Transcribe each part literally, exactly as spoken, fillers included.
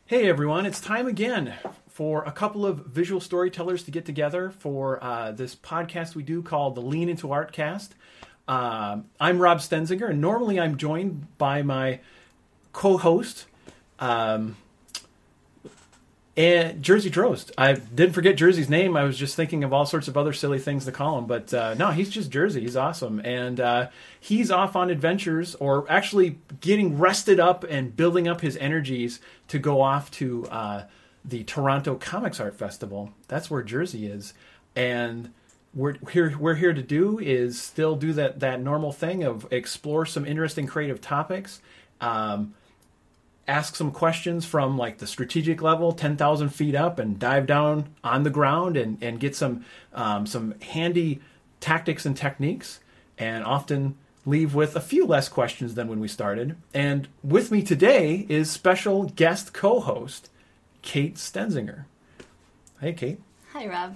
Hey everyone, it's time again for a couple of visual storytellers to get together for uh, this podcast we do called the Lean Into Art Cast. Uh, I'm Rob Stenzinger, and normally I'm joined by my co-host, um, and Jersey Drost. I didn't forget Jersey's name. I was just thinking of all sorts of other silly things to call him, but uh, no, he's just Jersey. He's awesome, and uh, he's off on adventures, or actually getting rested up and building up his energies to go off to uh, the Toronto Comics Art Festival. That's where Jersey is, and we're here. We're here to do is still do that that normal thing of explore some interesting creative topics. Um, ask some questions from like the strategic level, ten thousand feet up, and dive down on the ground and, and get some um, some handy tactics and techniques, and often leave with a few less questions than when we started. And with me today is special guest co-host, Kate Stenzinger. Hey, Kate. Hi, Rob.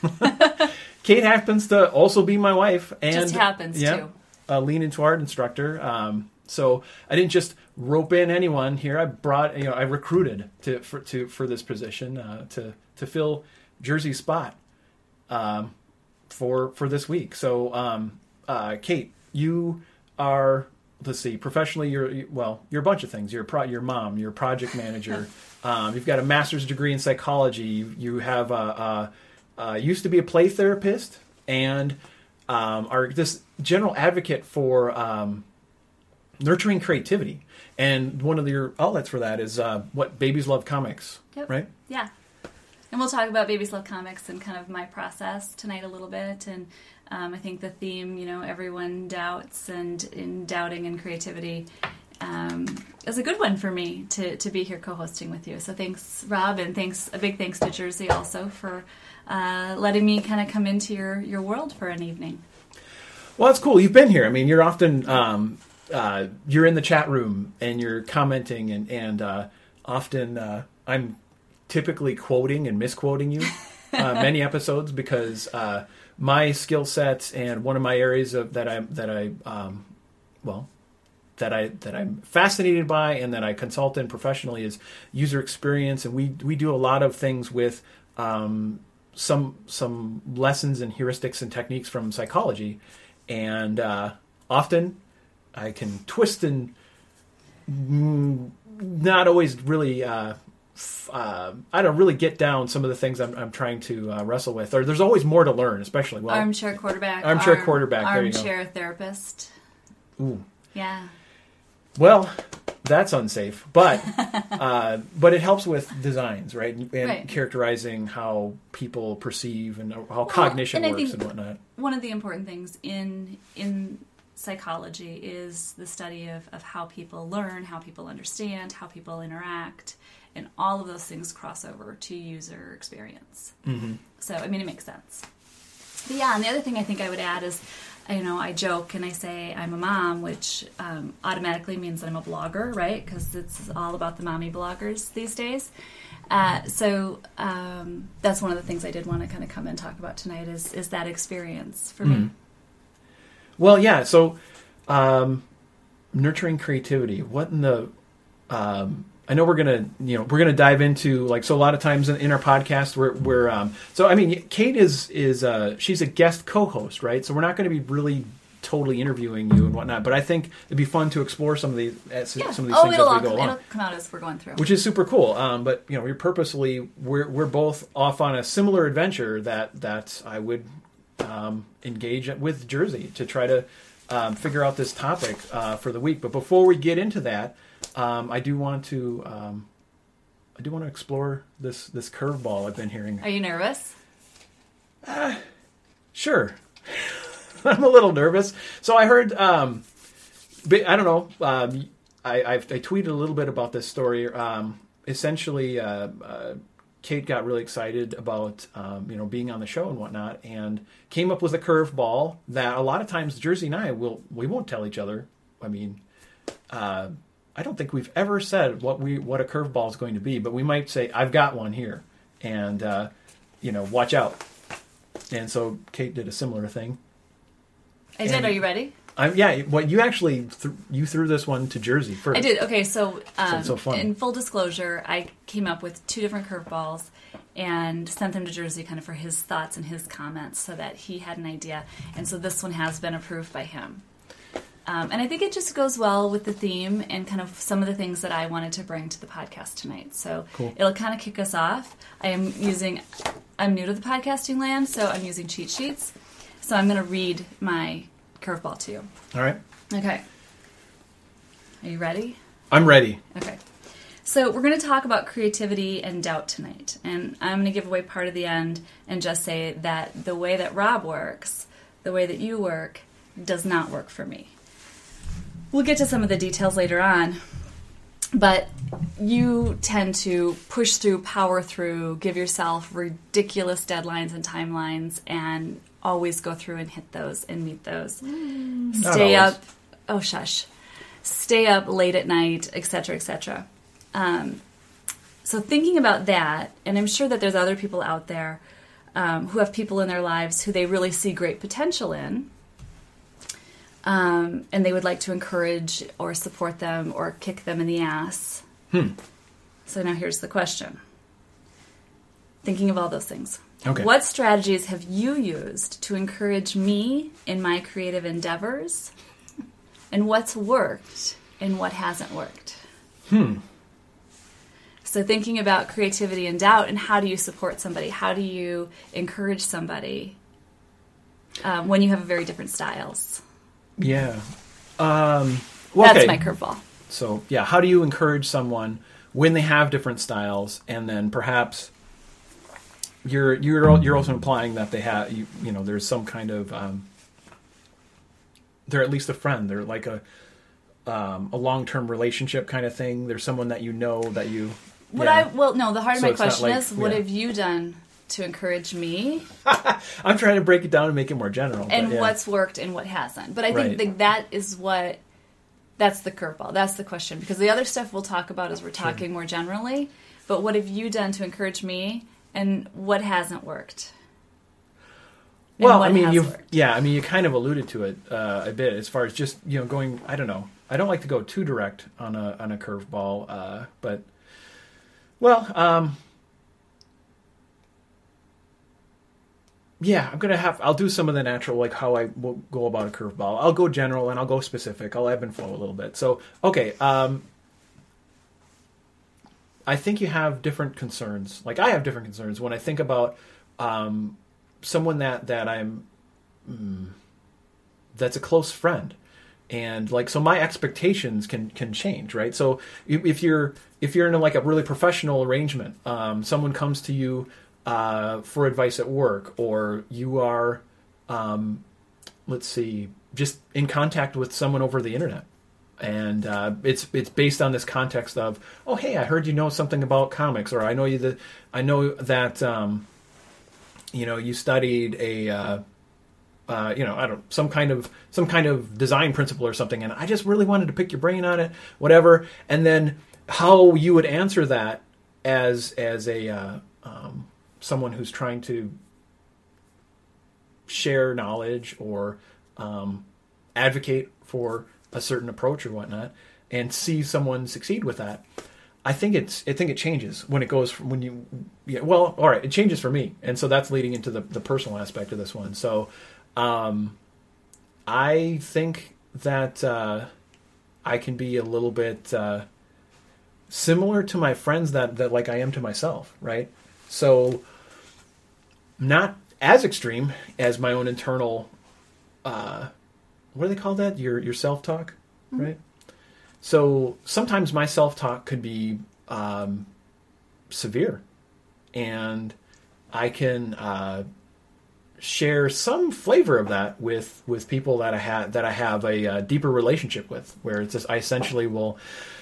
Kate happens to also be my wife. And, just happens, yeah, too. A Lean Into Art instructor. Um, so I didn't just rope in anyone here. I brought, you know, I recruited to for to for this position uh, to to fill Jersey's spot um, for for this week. So, um, uh, Kate, you are, let's see, professionally, you're well, you're a bunch of things. You're a pro, your mom, you're a project manager. um, you've got a master's degree in psychology. You, you have a, a, a used to be a play therapist, and um, are this general advocate for um, nurturing creativity. And one of your outlets for that is uh, what Babies Love Comics, Yep. right? Yeah. And we'll talk about Babies Love Comics and kind of my process tonight a little bit. And um, I think the theme, you know, everyone doubts, and in doubting and creativity um, is a good one for me to, to be here co-hosting with you. So thanks, Rob, and thanks a big thanks to Jersey also for uh, letting me kind of come into your, your world for an evening. Well, that's cool. You've been here. I mean, you're often... Um, Uh, you're in the chat room and you're commenting, and, and uh, often uh, I'm typically quoting and misquoting you uh, many episodes because uh, my skill sets and one of my areas of that I that I um, well that I that I'm fascinated by and that I consult in professionally is user experience, and we we do a lot of things with um, some some lessons and heuristics and techniques from psychology, and uh, often I can twist and not always really, uh, f- uh, I don't really get down some of the things I'm, I'm trying to uh, wrestle with. Or there's always more to learn, especially. Well, armchair quarterback. Armchair arm, quarterback. There you go. Armchair therapist. Ooh. Yeah. Well, that's unsafe, but uh, but it helps with designs, right? And right. characterizing how people perceive and how well, cognition and works and whatnot. One of the important things in in psychology is the study of, of how people learn, how people understand, how people interact, and all of those things cross over to user experience. Mm-hmm. So, I mean, it makes sense. But yeah, and the other thing I think I would add is, you know, I joke and I say I'm a mom, which um, automatically means I'm a blogger, right? Because it's all about the mommy bloggers these days. Uh, so um, that's one of the things I did want to kind of come and talk about tonight is, is that experience for mm-hmm. me. Well, yeah. So, um, nurturing creativity. What in the? Um, I know we're gonna, you know, we're gonna dive into like so. A lot of times in, in our podcast, we're, we're um, so I mean, Kate is is uh, she's a guest co-host, right? So we're not going to be really totally interviewing you and whatnot. But I think it'd be fun to explore some of these uh, some yeah. of these oh, things as it'll we all go come, along. It'll come out as we're going through, which is super cool. Um, but you know, we're purposely we're we're both off on a similar adventure that that I would. Um, engage with Jersey to try to um, figure out this topic uh, for the week. But before we get into that, um, I do want to um, I do want to explore this this curveball I've been hearing. Are you nervous? Uh, sure, I'm a little nervous. So I heard, um, I don't know. Um, I I've, I tweeted a little bit about this story. Um, essentially. Uh, uh, Kate got really excited about um, you know being on the show and whatnot, and came up with a curveball that a lot of times Jersey and I will we won't tell each other. I mean, uh, I don't think we've ever said what we what a curveball is going to be, but we might say I've got one here, and uh, you know watch out. And so Kate did a similar thing. I did. And, Are you ready? I'm, yeah, well, you actually th- you threw this one to Jersey first. I did. Okay, so, um, so fun. in full disclosure, I came up with two different curveballs and sent them to Jersey kind of for his thoughts and his comments so that he had an idea. And so this one has been approved by him. Um, and I think it just goes well with the theme and kind of some of the things that I wanted to bring to the podcast tonight. So cool. It'll kind of kick us off. I am using, I'm new to the podcasting land, so I'm using cheat sheets. So I'm going to read my curveball to you. All right. Okay. Are you ready? I'm ready. Okay. So we're going to talk about creativity and doubt tonight. And I'm going to give away part of the end and just say that the way that Rob works, the way that you work, does not work for me. We'll get to some of the details later on, but you tend to push through, power through, give yourself ridiculous deadlines and timelines, and always go through and hit those and meet those. Mm, Stay up. Oh, shush. Stay up late at night, et cetera, et cetera. Um, so thinking about that, and I'm sure that there's other people out there um, who have people in their lives who they really see great potential in, um, and they would like to encourage or support them or kick them in the ass. Hmm. So now here's the question. Thinking of all those things. Okay. What strategies have you used to encourage me in my creative endeavors? And what's worked and what hasn't worked? Hmm. So thinking about creativity and doubt and how do you support somebody? How do you encourage somebody um, when you have very different styles? Yeah. Um, well, That's okay. my curveball. So, yeah, how do you encourage someone when they have different styles, and then perhaps you're you're you're also implying that they have you, you know there's some kind of um, they're at least a friend. They're like a um, a long-term relationship kind of thing. There's someone that you know that you. What yeah. I well no the heart of So my it's not question like- is what yeah. have you done to encourage me I'm trying to break it down and make it more general. and but yeah. what's worked and what hasn't. But I think Right. that, that is what that's the curveball. That's the question, because the other stuff we'll talk about as we're talking more generally. But what have you done to encourage me, and what hasn't worked? And Well, what I mean, has you worked? yeah, I mean, you kind of alluded to it uh, a bit as far as just you know going. I don't know. I don't like to go too direct on a on a curveball, uh, but well, um, yeah, I'm gonna have. I'll do some of the natural, like how I will go about a curveball. I'll go general and I'll go specific. I'll ebb and flow a little bit. So, okay, um, I think you have different concerns. Like I have different concerns when I think about um, someone that that I'm mm, that's a close friend, and like so my expectations can can change, right? So if you're if you're in a, like a really professional arrangement, um, someone comes to you uh, for advice at work, or you are, um, let's see, just in contact with someone over the internet. And uh, it's it's based on this context of, oh hey, I heard you know something about comics, or I know you that I know that um, you know you studied a uh, uh, you know I don't some kind of some kind of design principle or something, and I just really wanted to pick your brain on it, whatever. And then how you would answer that as as a uh, um, someone who's trying to share knowledge or um, advocate for a certain approach or whatnot, and see someone succeed with that. I think it's I think it changes when it goes from when you yeah well all right it changes for me, and so that's leading into the the personal aspect of this one. So um, I think that uh, I can be a little bit uh, similar to my friends that that like I am to myself, right? So not as extreme as my own internal. Uh, What do they call that? Your your self-talk, mm-hmm. right? So sometimes my self-talk could be um, severe, and I can uh, share some flavor of that with, with people that I have that I have a, uh deeper relationship with, where it's just I essentially will.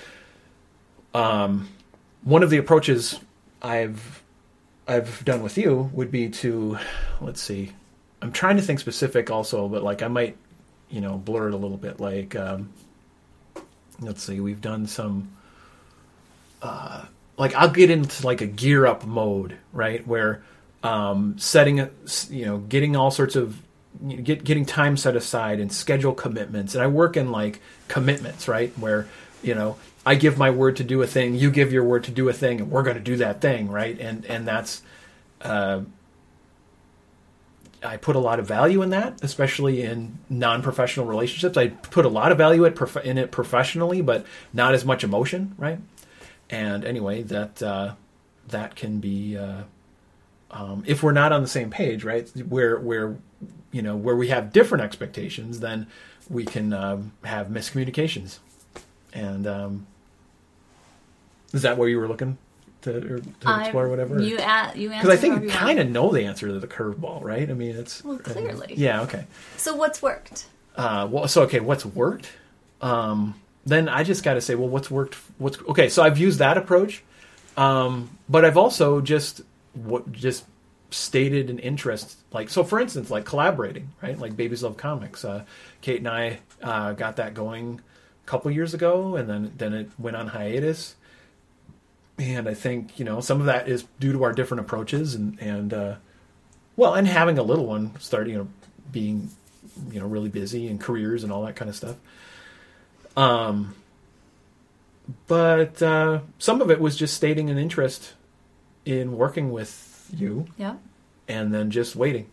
Um, one of the approaches I've I've done with you would be to, let's see, I'm trying to think specific also, but like I might. You know, blur it a little bit. Like, um, let's see, we've done some, uh, like I'll get into like a gear up mode, right? Where, um, setting, a, you know, getting all sorts of you know, get, getting time set aside and schedule commitments. And I work in like commitments, right? Where, you know, I give my word to do a thing, you give your word to do a thing, and we're going to do that thing, right? And and that's, uh, I put a lot of value in that, especially in non-professional relationships. I put a lot of value in it professionally, but not as much emotion, right? And anyway, that uh, that can be, uh, um, if we're not on the same page, right? Where where you know where we have different expectations, then we can um, have miscommunications. And um, is that where you were looking to, or to explore, whatever? You a- you because I think you kind of know the answer to the curveball, right? I mean, it's well clearly. Uh, yeah. Okay. So what's worked? Uh, well, so okay, what's worked? Um, then I just got to say, well, what's worked? What's okay? So I've used that approach, um, but I've also just what just stated an interest. Like, so for instance, like collaborating, right? Like Babies Love Comics. Uh, Kate and I uh, got that going a couple years ago, and then then it went on hiatus. And I think, you know, some of that is due to our different approaches, and and uh, well, and having a little one, starting, you know, being, you know, really busy and careers and all that kind of stuff. Um, but uh, some of it was just stating an interest in working with you, yeah, and then just waiting.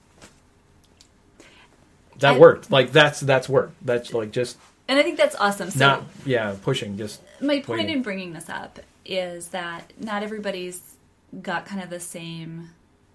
That and, worked. Like that's that's work. That's like just. And I think that's awesome. So not yeah, pushing. Just my point waiting. in bringing this up is that not everybody's got kind of the same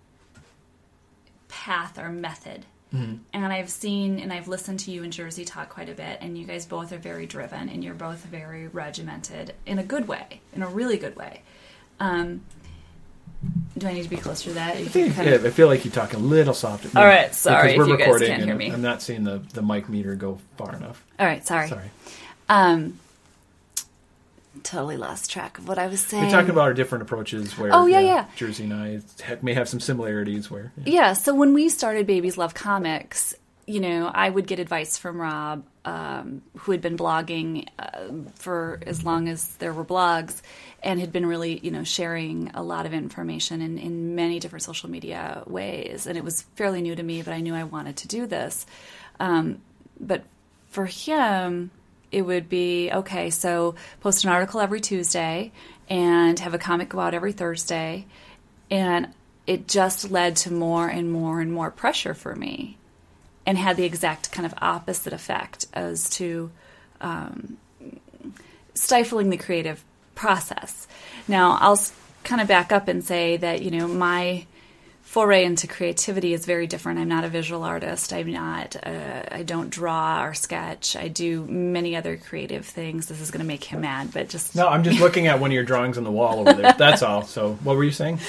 path or method. Mm-hmm. And I've seen and I've listened to you and Jersey talk quite a bit, and you guys both are very driven, and you're both very regimented in a good way, in a really good way. Um, do I need to be closer to that? I, think, yeah, of... I feel like you talk a little softer. All right, sorry because we're if you recording guys can't hear and me. I'm not seeing the, the mic meter go far enough. All right, sorry. Sorry. Um, totally lost track of what I was saying. We're talking about our different approaches where oh, yeah, you know, yeah. Jersey and I have, may have some similarities where... Yeah. yeah, so when we started Babies Love Comics, you know, I would get advice from Rob, um, who had been blogging uh, for as long as there were blogs, and had been really, you know, sharing a lot of information in, in many different social media ways. And it was fairly new to me, but I knew I wanted to do this. Um, but for him, it would be, okay, so post an article every Tuesday and have a comic go out every Thursday. And it just led to more and more and more pressure for me, and had the exact kind of opposite effect as to um, stifling the creative process. Now, I'll s- kind of back up and say that, you know, my foray into creativity is very different. I'm not a visual artist. I'm not, uh, I don't draw or sketch. I do many other creative things. This is going to make him mad, but just... No, I'm just looking at one of your drawings on the wall over there. That's all. So what were you saying?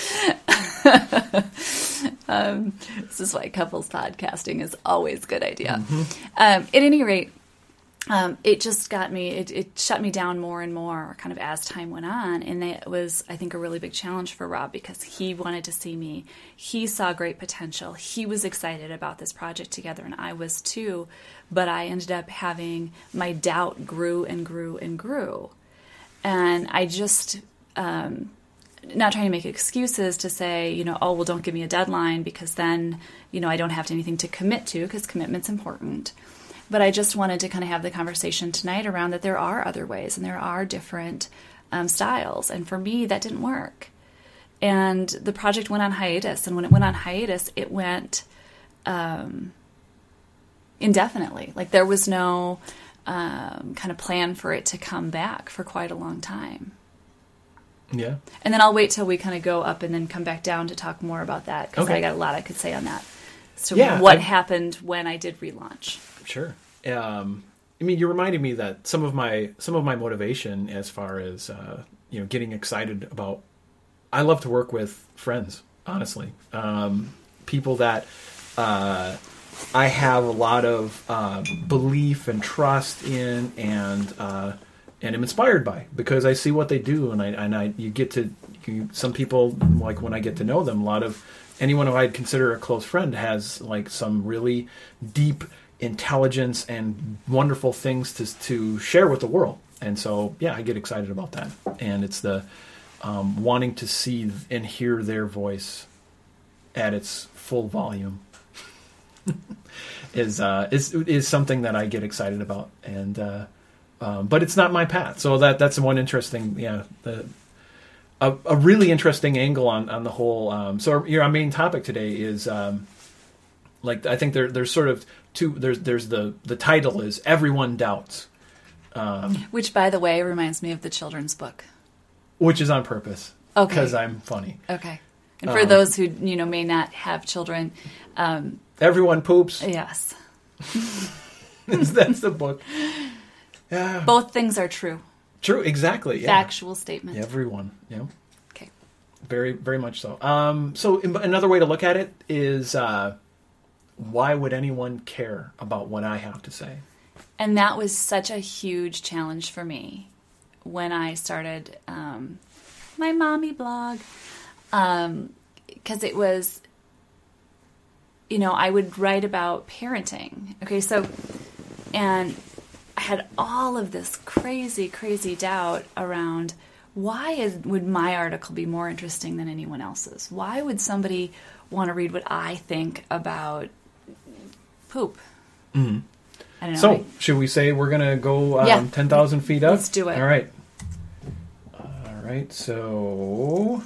um, this is why couples podcasting is always a good idea. Mm-hmm. Um, at any rate, um, it just got me, it, it shut me down more and more kind of as time went on. And it was, I think, a really big challenge for Rob, because he wanted to see me. He saw great potential. He was excited about this project together, and I was too. But I ended up having, my doubt grew and grew and grew. And I just... Um, not trying to make excuses to say, you know, oh, well, don't give me a deadline, because then, you know, I don't have anything to commit to, because commitment's important. But I just wanted to kind of have the conversation tonight around that there are other ways, and there are different um, styles. And for me, that didn't work. And the project went on hiatus. And when it went on hiatus, it went um, indefinitely. Like, there was no um, kind of plan for it to come back for quite a long time. Yeah. And then I'll wait till we kind of go up and then come back down to talk more about that, because okay. I got a lot I could say on that. So yeah, what I, happened when I did relaunch? Sure. Um, I mean, you reminded me that some of my some of my motivation, as far as uh, you know, getting excited about. I love to work with friends, honestly, um, people that uh, I have a lot of uh, belief and trust in, and. Uh, And I'm inspired by, because I see what they do, and I and I you get to you, some people, like when I get to know them, a lot of anyone who I'd consider a close friend has like some really deep intelligence and wonderful things to to share with the world, and so yeah, I get excited about that, and it's the um, wanting to see and hear their voice at its full volume. is uh, is is something that I get excited about, and uh, um, but it's not my path. So that that's one interesting, yeah, the, a, a really interesting angle on on the whole. Um, so our, our main topic today is um, like I think there there's sort of two. There's there's the the title is Everyone Doubts, um, which by the way reminds me of the children's book, which is on purpose. Okay, because I'm funny. Okay, and for um, those who you know may not have children. Um, Everyone poops. Yes. That's the book. Yeah. Both things are true. True, exactly. Yeah. Factual statement. Everyone, yeah. Okay. Very, very much so. Um, so another way to look at it is, uh, why would anyone care about what I have to say? And that was such a huge challenge for me when I started um, my mommy blog. Um, 'cause it was... You know, I would write about parenting. Okay, so, and I had all of this crazy, crazy doubt around why is, would my article be more interesting than anyone else's? Why would somebody want to read what I think about poop? Mm-hmm. I don't know. So, should we say we're going to go um, yeah. ten thousand feet up? Let's do it. All right. All right, so...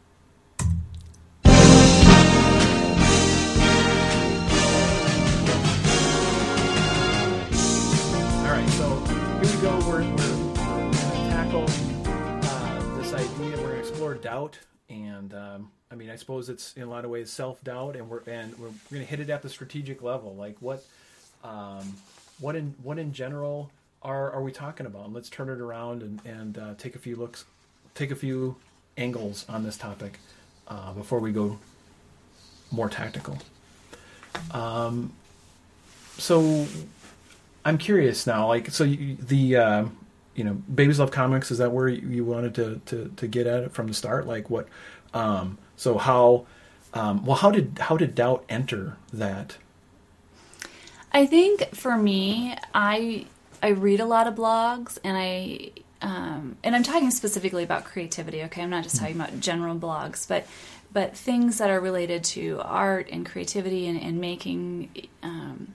Go. We're, we're, we're going to tackle uh, this idea. We're going to explore doubt, and um, I mean, I suppose it's in a lot of ways self-doubt, and we're and we're, we're going to hit it at the strategic level. Like what, um, what in what in general are are we talking about? And let's turn it around and and uh, take a few looks, take a few angles on this topic uh, before we go more tactical. Um, so. I'm curious now, like, so you, the, uh, you know, Babies Love Comics, is that where you wanted to, to, to get at it from the start? Like what, um, so how, um, well, how did, how did doubt enter that? I think for me, I, I read a lot of blogs and I, um, and I'm talking specifically about creativity. Okay. I'm not just talking about general blogs, but, but things that are related to art and creativity and, and making, um,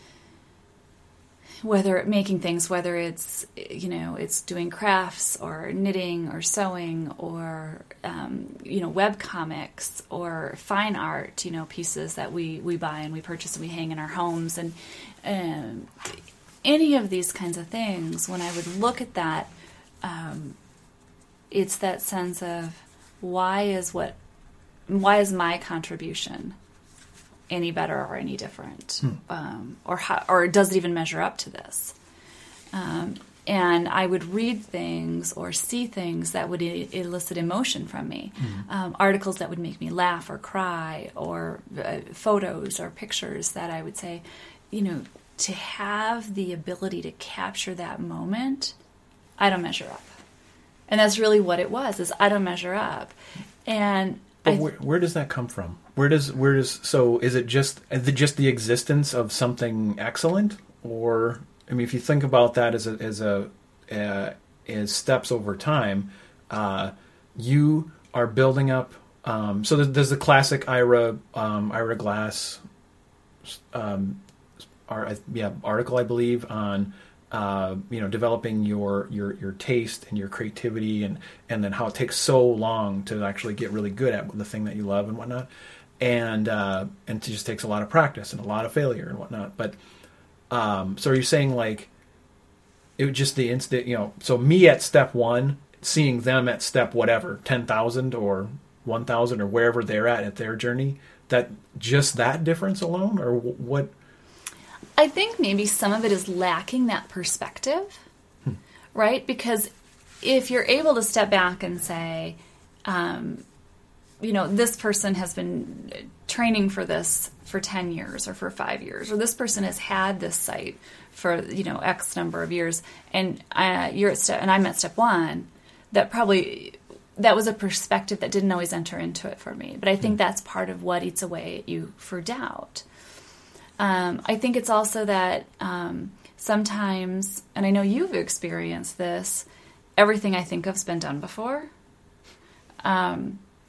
whether making things, whether it's, you know, it's doing crafts or knitting or sewing or, um, you know, web comics or fine art, you know, pieces that we, we buy and we purchase and we hang in our homes. And um, any of these kinds of things, when I would look at that, um, it's that sense of why is what, why is my contribution any better or any different, hmm. um, or how, or does it even measure up to this? Um, and I would read things or see things that would e- elicit emotion from me, hmm. um, articles that would make me laugh or cry, or uh, photos or pictures that I would say, you know, to have the ability to capture that moment, I don't measure up. And that's really what it was, is I don't measure up. And But where, where does that come from? Where does where does so is it just the, just the existence of something excellent, or I mean, if you think about that as a as a uh, as steps over time, uh, you are building up. Um, so there's, there's the classic Ira um, Ira Glass, um, ar- yeah, article I believe on. Uh, you know, developing your, your, your taste and your creativity, and, and then how it takes so long to actually get really good at the thing that you love and whatnot, and uh, and it just takes a lot of practice and a lot of failure and whatnot. But um, so are you saying like it was just the instant, you know? So me at step one, seeing them at step whatever, ten thousand or one thousand or wherever they're at at their journey, that just that difference alone, or what? I think maybe some of it is lacking that perspective, hmm. right? Because if you're able to step back and say, um, you know, this person has been training for this for ten years or for five years, or this person has had this site for, you know, X number of years, and uh, you're at step, and I'm at step one, that probably, that was a perspective that didn't always enter into it for me. But I think hmm. that's part of what eats away at you for doubt. Um, I think it's also that um, sometimes, and I know you've experienced this, everything I think of's been done before. Um,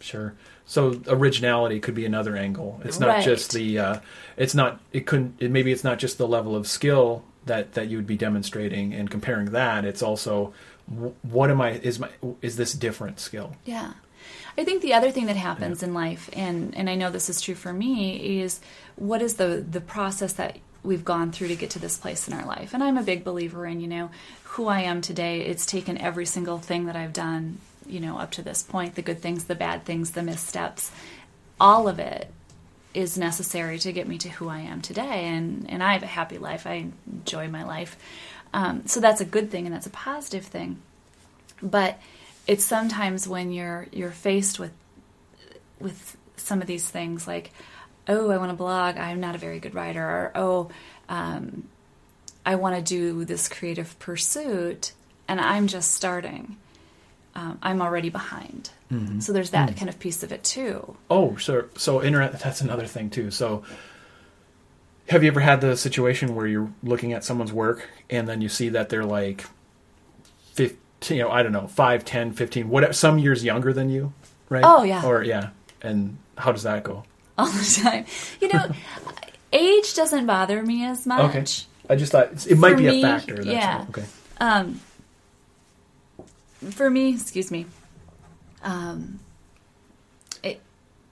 Sure. So originality could be another angle. It's not Right. just the. Uh, it's not. It couldn't. It, maybe it's not just the level of skill that, that you would be demonstrating and comparing that. It's also, wh- what am I? Is my? Is this different skill? Yeah. I think the other thing that happens in life, and, and I know this is true for me, is what is the, the process that we've gone through to get to this place in our life. And I'm a big believer in, you know, who I am today. It's taken every single thing that I've done, you know, up to this point, the good things, the bad things, the missteps, all of it is necessary to get me to who I am today. And, and I have a happy life. I enjoy my life. Um, so that's a good thing and that's a positive thing. But it's sometimes when you're you're faced with with some of these things like, oh, I want to blog, I'm not a very good writer, or oh, um, I want to do this creative pursuit, and I'm just starting. Um, I'm already behind. Mm-hmm. So there's that mm. kind of piece of it too. Oh, so so internet. That's another thing too. So, have you ever had the situation where you're looking at someone's work and then you see that they're like, fifteen, you know, I don't know, five, ten, fifteen, whatever, some years younger than you, right? Oh yeah. Or yeah, and how does that go? All the time. You know, age doesn't bother me as much. Okay. I just thought it's, it might For be me, a factor. That's yeah. all. Okay. Um. For me, excuse me. Um. It.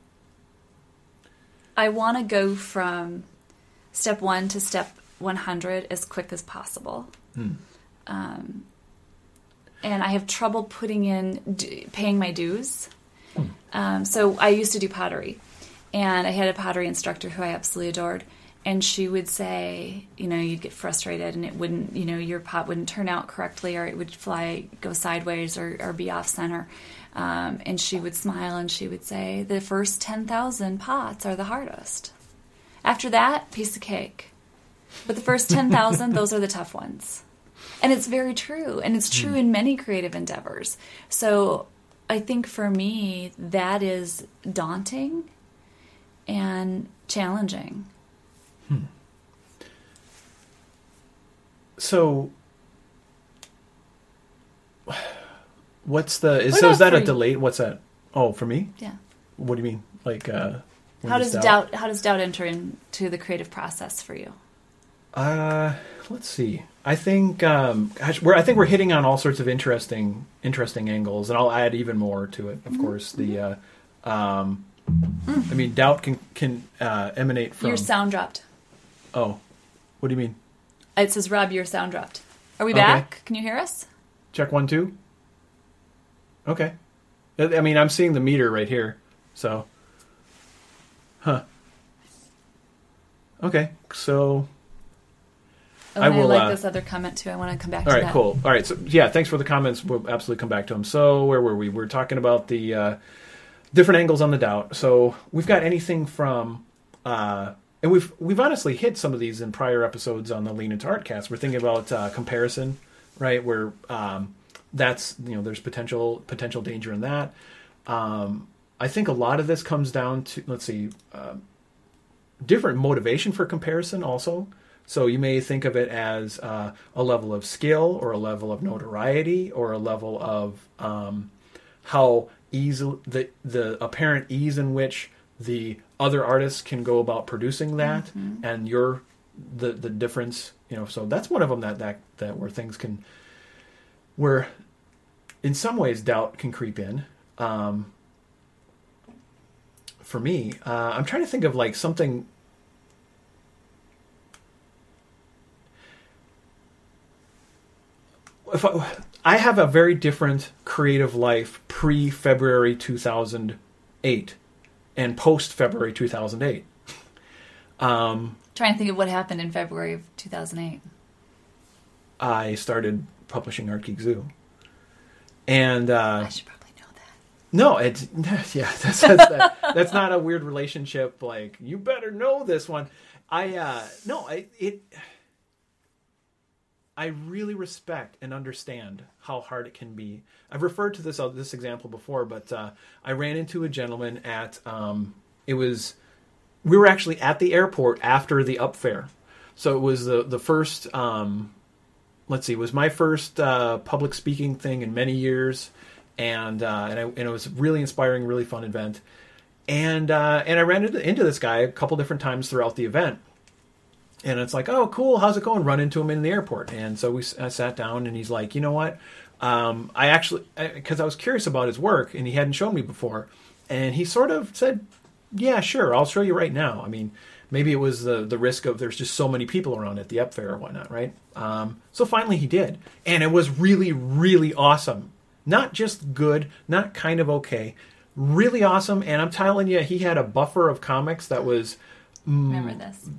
I want to go from step one to step one hundred as quick as possible. Hmm. Um. And I have trouble putting in, d- paying my dues. Hmm. Um, so I used to do pottery. And I had a pottery instructor who I absolutely adored. And she would say, you know, you'd get frustrated and it wouldn't, you know, your pot wouldn't turn out correctly, or it would fly, go sideways, or, or be off center. Um, and she would smile and she would say, the first ten thousand pots are the hardest. After that, piece of cake. But the first ten thousand, those are the tough ones. And it's very true. And it's true mm. in many creative endeavors. So I think for me, that is daunting and challenging. Hmm. So, what's the, is, what so is that a you? delay? What's that? Oh, for me? Yeah. What do you mean? Like, uh, how does doubt, doubt, how does doubt enter into the creative process for you? Uh, let's see. I think um, gosh, we're I think we're hitting on all sorts of interesting interesting angles, and I'll add even more to it. Of mm-hmm. course, the uh, um, mm. I mean, doubt can can uh, emanate from your sound dropped. Oh, what do you mean? It says, Rob, your sound dropped. Are we okay. back? Can you hear us? Check one two. Okay. I mean, I'm seeing the meter right here, so. Huh. Okay, so. Oh, I will. I like uh, this other comment too. I want to come back all to right, that. All right, cool. All right, so yeah, thanks for the comments. We'll absolutely come back to them. So where were we? We're talking about the uh, different angles on the doubt. So we've got anything from, uh, and we've we've honestly hit some of these in prior episodes on the Lean Into Artcast. We're thinking about uh, comparison, right? Where um, that's you know there's potential potential danger in that. Um, I think a lot of this comes down to let's see, uh, different motivation for comparison also. So you may think of it as uh, a level of skill, or a level of notoriety, or a level of um, how easy the the apparent ease in which the other artists can go about producing that, mm-hmm. and your the the difference. You know, so that's one of them that that that where things can, where, in some ways, doubt can creep in. Um, for me, uh, I'm trying to think of like something. If I, I have a very different creative life pre-February two thousand eight and post-February two thousand eight. Um, Trying to think of what happened in February of two thousand eight. I started publishing Art Geek Zoo. And uh, I should probably know that. No, it's yeah, that's that's, that, that's not a weird relationship. Like, you better know this one. I uh, no, I it. I really respect and understand how hard it can be. I've referred to this uh, this example before, but uh, I ran into a gentleman at, um, it was, we were actually at the airport after the Up Fair. So it was the, the first, um, let's see, it was my first uh, public speaking thing in many years. and uh, and, I, and it was a really inspiring, really fun event. And uh, and I ran into, into this guy a couple different times throughout the event. And it's like, oh, cool, how's it going? Run into him in the airport. And so we I sat down, and he's like, you know what? Um, I actually, because I, I was curious about his work, and he hadn't shown me before. And he sort of said, yeah, sure, I'll show you right now. I mean, maybe it was the, the risk of there's just so many people around at the Ep Fair or whatnot, right? Um, so finally he did. And it was really, really awesome. Not just good, not kind of okay. Really awesome. And I'm telling you, he had a buffer of comics that was... Mm, Remember this.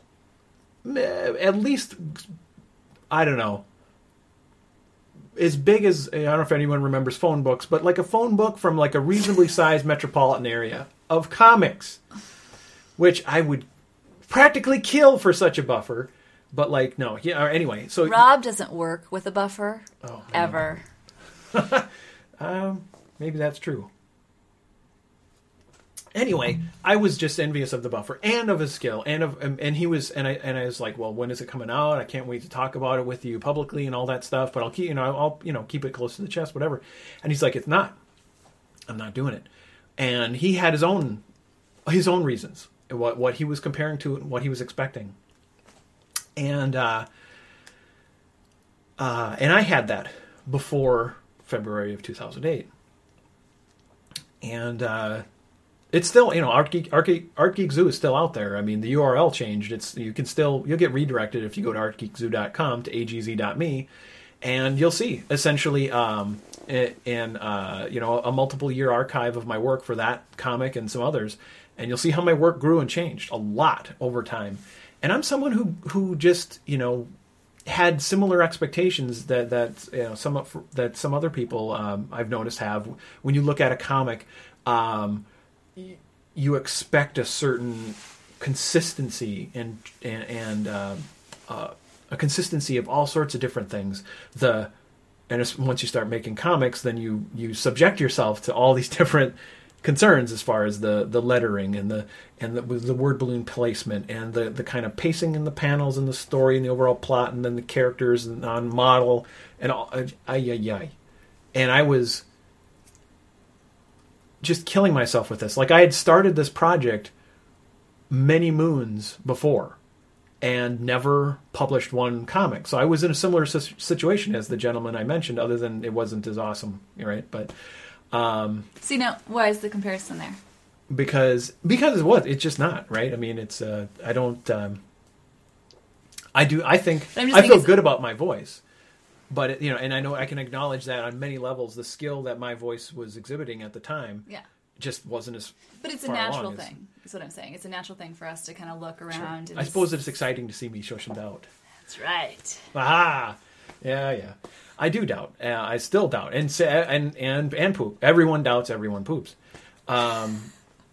At least, I don't know, as big as, I don't know if anyone remembers phone books, but like a phone book from like a reasonably sized metropolitan area of comics, which I would practically kill for such a buffer. But like, no, yeah. Anyway, so Rob doesn't work with a buffer oh, ever. um, maybe that's true. Anyway, I was just envious of the buffer and of his skill, and of and, and he was and I and I was like, well, when is it coming out? I can't wait to talk about it with you publicly and all that stuff. But I'll keep you know I'll you know keep it close to the chest, whatever. And he's like, it's not. I'm not doing it. And he had his own his own reasons, what what he was comparing to, what he was expecting. And uh, uh, and I had that before February of two thousand eight, and. Uh, It's still, you know, ArtGeek, ArtGeek, ArtGeek Zoo is still out there. I mean, the U R L changed. It's you can still, you'll get redirected if you go to art geek zoo dot com to a g z dot m e, and you'll see, essentially, um, in, uh, you know, a multiple-year archive of my work for that comic and some others, and you'll see how my work grew and changed a lot over time. And I'm someone who, who just, you know, had similar expectations that, that you know, some, that some other people um, I've noticed have. When you look at a comic, um... you expect a certain consistency and and, and uh, uh, a consistency of all sorts of different things. The and once you start making comics, then you, you subject yourself to all these different concerns as far as the, the lettering and the and the, the word balloon placement and the, the kind of pacing in the panels and the story and the overall plot and then the characters and on model and all. Ay ay ay, and I was. Just killing myself with this. Like, I had started this project many moons before and never published one comic. So I was in a similar situation as the gentleman I mentioned, other than it wasn't as awesome, right? But um, see, now why is the comparison there? Because because it was. It's just not, right? I mean, it's uh, I don't. Um, I do. I think I feel good about my voice. But, it, you know, and I know I can acknowledge that on many levels, the skill that my voice was exhibiting at the time yeah. just wasn't as But it's a natural thing, is what I'm saying. It's a natural thing for us to kind of look around. Sure. And I suppose it's exciting to see me show some doubt. That's right. Aha! Yeah, yeah. I do doubt. Uh, I still doubt. And, and, and, and poop. Everyone doubts, everyone poops. Um,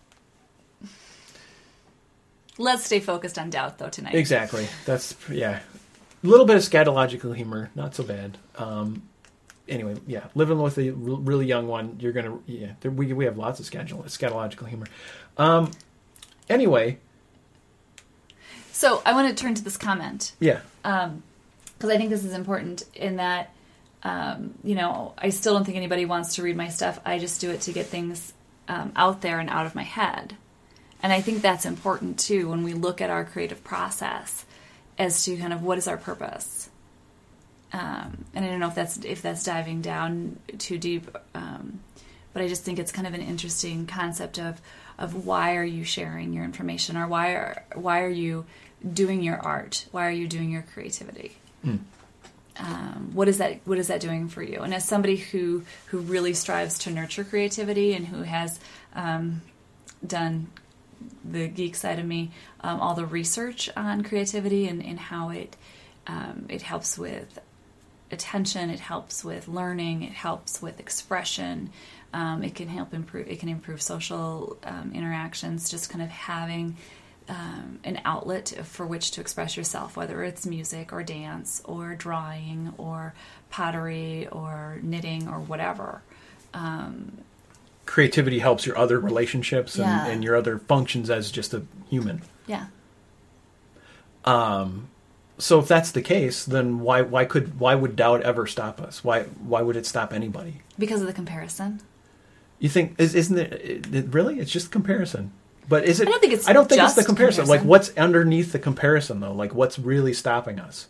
Let's stay focused on doubt, though, tonight. Exactly. That's, yeah. A little bit of scatological humor, not so bad. Um, anyway, yeah, living with a really young one, you're gonna, yeah, there, we we have lots of scatological humor. Um, anyway, so I want to turn to this comment. Yeah, because um, I think this is important in that, um, you know, I still don't think anybody wants to read my stuff. I just do it to get things um, out there and out of my head, and I think that's important too when we look at our creative process. As to kind of what is our purpose, um, and I don't know if that's if that's diving down too deep, um, but I just think it's kind of an interesting concept of of why are you sharing your information, or why are why are you doing your art, why are you doing your creativity, mm. um, what is that what is that doing for you? And as somebody who who really strives to nurture creativity and who has um, done the geek side of me, um, all the research on creativity and, and how it um, it helps with attention, it helps with learning, it helps with expression, um, it can help improve it can improve social um, interactions, just kind of having um, an outlet for which to express yourself, whether it's music or dance or drawing or pottery or knitting or whatever. Um, Creativity helps your other relationships and, yeah. and your other functions as just a human. Yeah. Um, so if that's the case, then why why could why would doubt ever stop us? Why why would it stop anybody? Because of the comparison. You think is, isn't it, it, it really? It's just comparison. But is it? I don't think it's. I don't think just it's the comparison. comparison. Like, what's underneath the comparison, though? Like, what's really stopping us?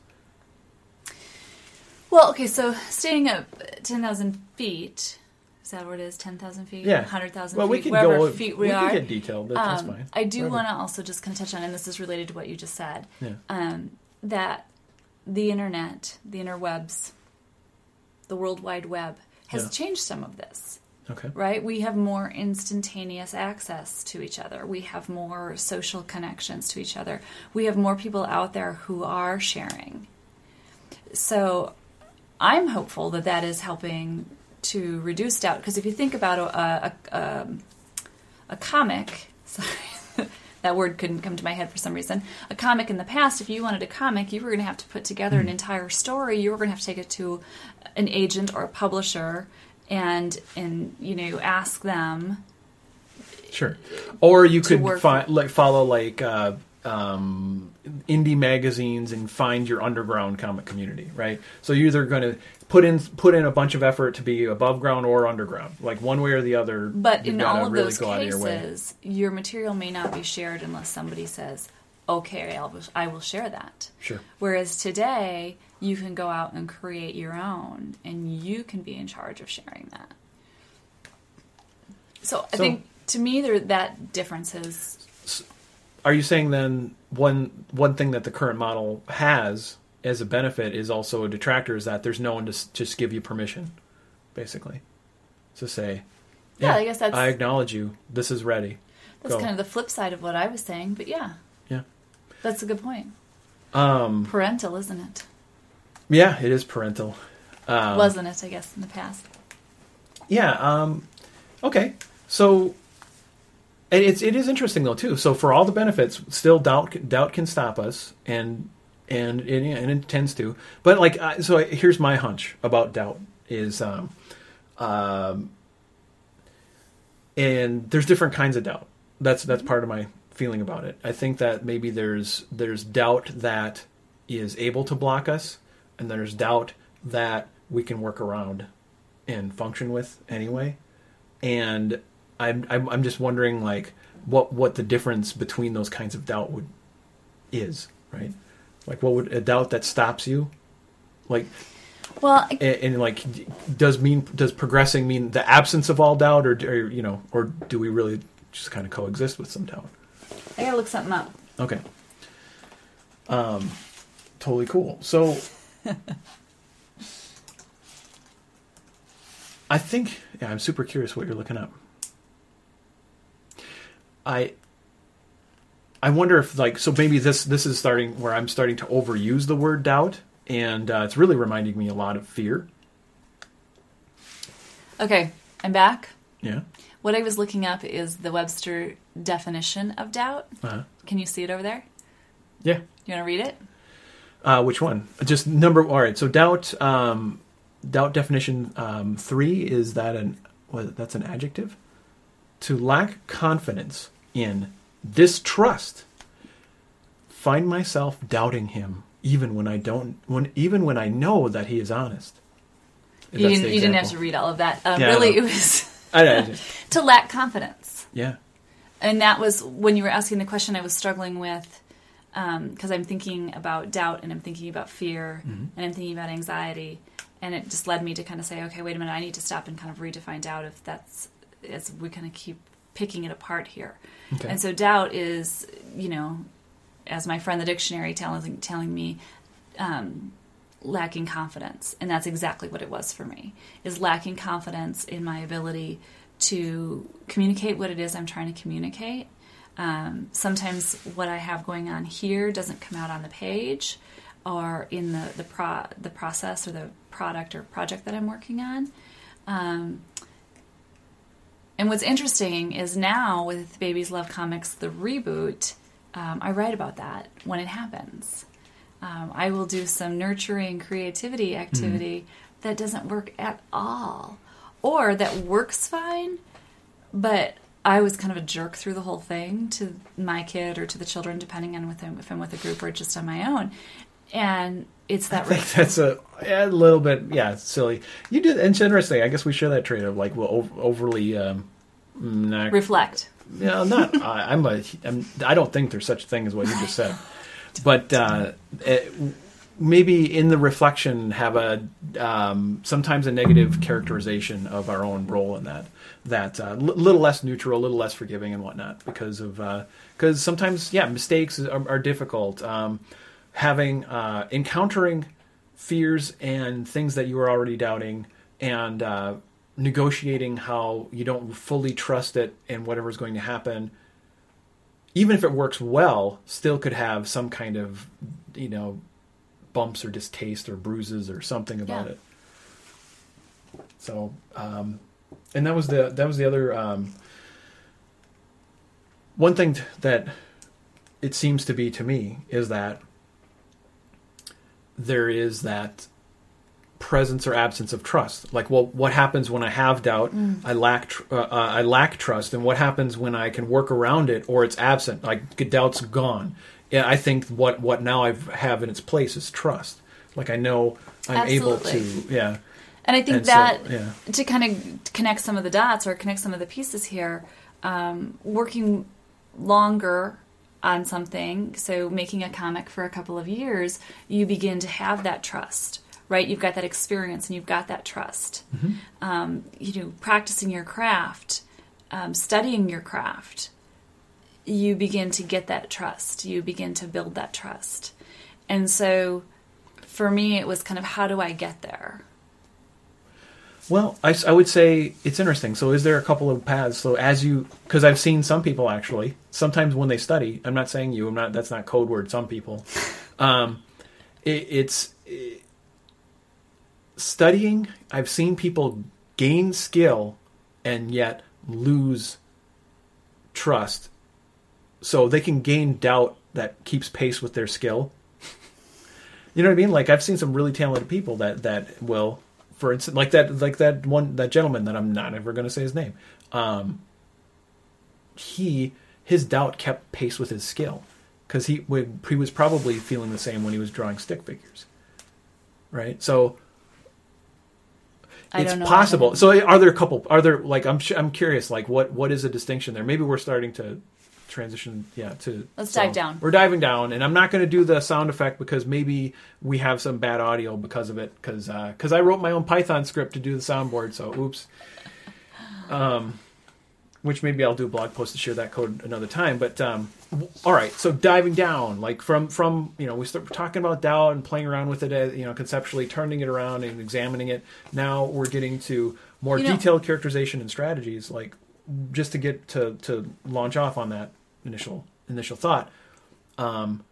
Well, okay, so staying up ten thousand feet. Is that what it is? Ten thousand feet? Yeah, one hundred thousand well, feet. we can wherever go. feet we, we are. can get detailed. But that's um, fine. I do Whatever. want to also just kind of touch on, and this is related to what you just said. Yeah. Um, that the internet, the interwebs, the World Wide Web has Yeah. changed some of this. Okay. Right? We have more instantaneous access to each other. We have more social connections to each other. We have more people out there who are sharing. So I'm hopeful that that is helping to reduce doubt. Because if you think about a, a, a, a comic, sorry, that word couldn't come to my head for some reason. A comic in the past, if you wanted a comic, you were going to have to put together an entire story. You were going to have to take it to an agent or a publisher and and you know ask them. Sure. Or you to could work fi- like follow like uh, um, indie magazines and find your underground comic community, right? So you're either going to put in put in a bunch of effort to be above ground or underground, like one way or the other. But you've in gotta all of really those go out of your way. cases, your material may not be shared unless somebody says, "Okay, I'll, I will share that." Sure. Whereas today, you can go out and create your own, and you can be in charge of sharing that. So I So- think, to me, there that difference is. Are you saying then one one thing that the current model has as a benefit is also a detractor is that there's no one to s- just give you permission, basically, to say, Yeah, I guess that's- I acknowledge you. This is ready. That's Go. kind of the flip side of what I was saying, but yeah, Yeah. that's a good point. Um, Parental, isn't it? yeah, it is parental. Um, Wasn't it, I guess, in the past. Yeah. Um, okay. So and it's it is interesting though too. So for all the benefits, still doubt doubt can stop us, and and it, and it tends to. But like, I- so here's my hunch about doubt is, um, um, and there's different kinds of doubt. That's that's part of my feeling about it. I think that maybe there's there's doubt that is able to block us, and there's doubt that we can work around and function with anyway. And I'm I'm, I'm just wondering like what what the difference between those kinds of doubt would is, right? Like what would a doubt that stops you, like, Well, I- and, and like does mean does progressing mean the absence of all doubt, or, or you know, or do we really just kind of coexist with some doubt? I gotta look something up. Okay. Um, totally cool. So, I think yeah, I'm super curious what you're looking up. I I wonder if like so maybe this this is starting where I'm starting to overuse the word doubt, and uh, it's really reminding me a lot of fear. Okay, I'm back. Yeah. What I was looking up is the Webster definition of doubt. Uh-huh. Can you see it over there? Yeah. You want to read it? Uh, which one? Just number. All right. So doubt. Um, doubt definition um, three is that an what, that's an adjective. To lack confidence in, distrust. Find myself doubting him even when I don't. When even when I know that he is honest. If You that's didn't, the you didn't have example. to read all of that. Um, Yeah, I really, know. it was I, I just, to lack confidence. yeah. And that was when you were asking the question I was struggling with, because I'm thinking about doubt and I'm thinking about fear Mm-hmm. and I'm thinking about anxiety. And it just led me to kind of say, okay, wait a minute, I need to stop and kind of redefine doubt if that's, as we kind of keep picking it apart here. Okay. And so doubt is, you know, as my friend the dictionary telling telling me, um, lacking confidence. And that's exactly what it was for me, is lacking confidence in my ability to communicate what it is I'm trying to communicate. Um, sometimes what I have going on here doesn't come out on the page or in the, the, pro, the process or the product or project that I'm working on. Um, and what's interesting is now with Babies Love Comics, the reboot, um, I write about that when it happens. Um, I will do some nurturing creativity activity that doesn't work at all, or that works fine, but I was kind of a jerk through the whole thing to my kid or to the children, depending on with him, if I'm with a group or just on my own. And it's that. I think that's a, a little bit, yeah, silly. You do, it's interesting. I guess we share that trait of like, well, overly um, not, reflect. Yeah, not. I, I'm a. I'm, I don't think there's such a thing as what you just said, but uh, it, maybe in the reflection have a um, sometimes a negative characterization of our own role in that. That a uh, l- little less neutral, a little less forgiving, and whatnot, because of because uh, sometimes, yeah, mistakes are, are difficult. Um, having uh, encountering fears and things that you are already doubting, and uh, negotiating how you don't fully trust it and whatever's going to happen, even if it works well, still could have some kind of, you know, bumps or distaste or bruises or something about yeah. it. So, um, and that was the that was the other um, one thing t- that it seems to be to me is that there is that presence or absence of trust. Like, well, what happens when I have doubt? Mm. I lack tr- uh, uh, I lack trust, and what happens when I can work around it or it's absent? Like, doubt's gone. Yeah, I think what what now I have in its place is trust. Like, I know I'm Absolutely. able to, yeah. And I think and that so, yeah. to kind of connect some of the dots or connect some of the pieces here, um, working longer on something, so making a comic for a couple of years, you begin to have that trust, right? You've got that experience and you've got that trust. Mm-hmm. Um, you know, practicing your craft, um, studying your craft, you begin to get that trust. You begin to build that trust. And so for me, it was kind of, how do I get there? Well, I, I would say it's interesting. So is there a couple of paths? So as you, because I've seen some people actually, sometimes when they study, I'm not saying you, I'm not, that's not code word, some people, um, it, it's it, studying. I've seen people gain skill and yet lose trust. So they can gain doubt that keeps pace with their skill. You know what I mean? Like, I've seen some really talented people that, that will, for instance, like that, like that one, that gentleman that I'm not ever going to say his name. Um, he, his doubt kept pace with his skill, because he, he was probably feeling the same when he was drawing stick figures. Right. So I it's don't know possible. So are there a couple, are there, like, I'm, I'm curious, like what, what is a distinction there? Maybe we're starting to transition, yeah, to let's so dive down. We're diving down, and I'm not going to do the sound effect because maybe we have some bad audio because of it, because because uh, I wrote my own Python script to do the soundboard, so oops. Um, which maybe I'll do a blog post to share that code another time. But um, all right, so diving down, like from from you know, we start talking about doubt and playing around with it, uh, you know, conceptually turning it around and examining it. Now we're getting to more you know, detailed characterization and strategies, like just to get to to launch off on that initial initial thought. Um,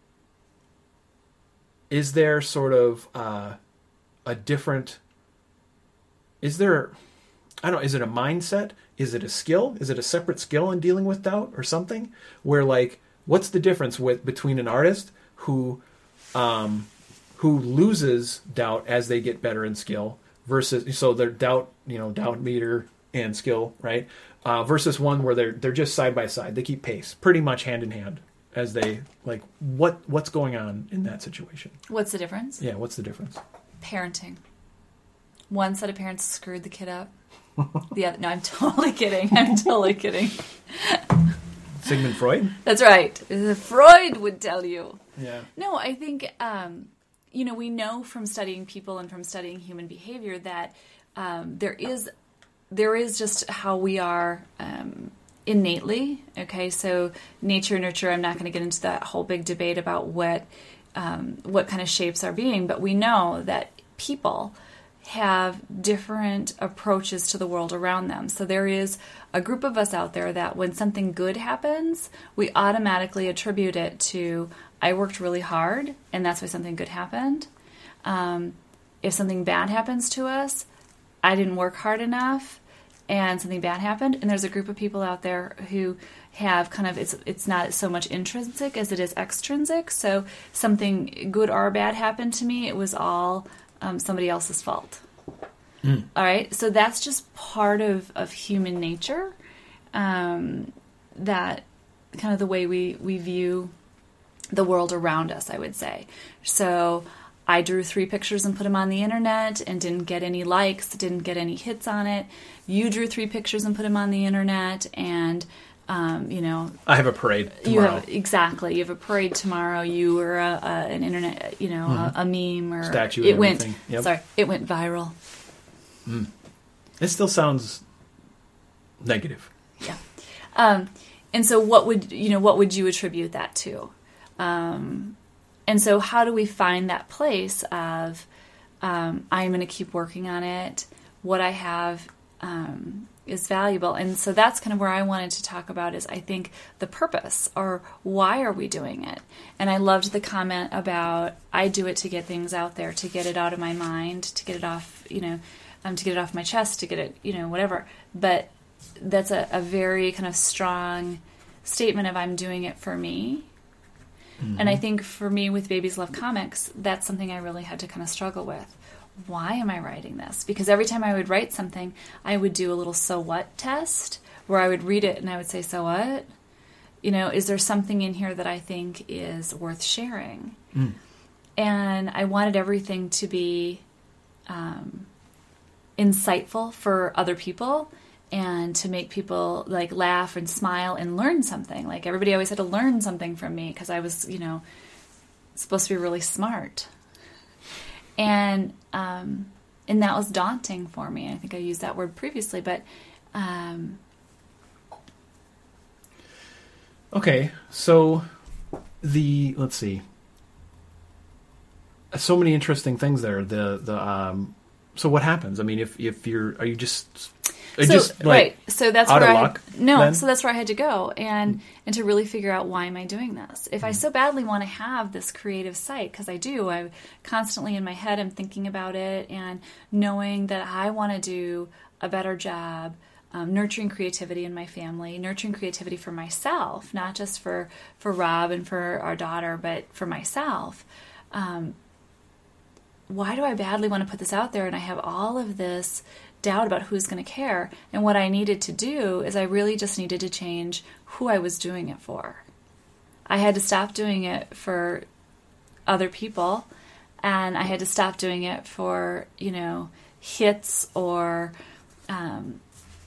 is there sort of uh, a different? Is there? I don't know. Is it a mindset? Is it a skill? Is it a separate skill in dealing with doubt or something? Where, like, what's the difference with between an artist who um, who loses doubt as they get better in skill versus so their doubt, you know, doubt meter and skill, right? Uh, versus one where they're they're just side by side. They keep pace, pretty much hand in hand as they like. What what's going on in that situation? What's the difference? Yeah, what's the difference? Parenting. One set of parents screwed the kid up. The other, no, I'm totally kidding. I'm totally kidding. Sigmund Freud? That's right. Freud would tell you. Yeah. No, I think, um, you know, we know from studying people and from studying human behavior that um, there is there is just how we are um, innately. Okay, so nature, nurture, I'm not going to get into that whole big debate about what um, what kind of shapes our being, but we know that people have different approaches to the world around them. So there is a group of us out there that when something good happens, we automatically attribute it to, I worked really hard and that's why something good happened. Um, if something bad happens to us, I didn't work hard enough and something bad happened. And there's a group of people out there who have kind of, it's it's not so much intrinsic as it is extrinsic. So something good or bad happened to me, it was all Um, somebody else's fault. Mm. All right, so that's just part of, of human nature. Um, that kind of the way we we view the world around us, I would say. So I drew three pictures and put them on the internet and didn't get any likes, didn't get any hits on it. You drew three pictures and put them on the internet, and um, you know, I have a parade tomorrow. You have, exactly. You have a parade tomorrow. You were a, a, an internet, you know, mm-hmm. a, a meme or statue. It and went. everything. Yep. Sorry, it went viral. Mm. It still sounds negative. Yeah. Um, and so, what would you know? What would you attribute that to? Um, and so, how do we find that place of um, I'm going to keep working on it? What I have. Um, is valuable. And so that's kind of where I wanted to talk about is I think the purpose, or why are we doing it? And I loved the comment about I do it to get things out there, to get it out of my mind, to get it off, you know, um, to get it off my chest, to get it, you know, whatever. But that's a, a very kind of strong statement of I'm doing it for me. Mm-hmm. And I think for me with Babies Love Comics, that's something I really had to kind of struggle with. Why am I writing this? Because every time I would write something, I would do a little so what test where I would read it and I would say, so what? You know, is there something in here that I think is worth sharing? Mm. And I wanted everything to be um, insightful for other people and to make people like laugh and smile and learn something. Like everybody always had to learn something from me because I was, you know, supposed to be really smart. And um, and that was daunting for me. I think I used that word previously, but um, okay. So the let's see, so many interesting things there. The the um, so what happens? I mean, if if you're are you just so, just like right? So that's out where of I luck, had, no. then? So that's where I had to go and and to really figure out why am I doing this? If I so badly want to have this creative site, because I do, I constantly in my head I'm thinking about it and knowing that I want to do a better job um, nurturing creativity in my family, nurturing creativity for myself, not just for for Rob and for our daughter, but for myself. Um, why do I badly want to put this out there? And I have all of this doubt about who's going to care. And what I needed to do is I really just needed to change who I was doing it for. I had to stop doing it for other people, and I had to stop doing it for, you know, hits or um,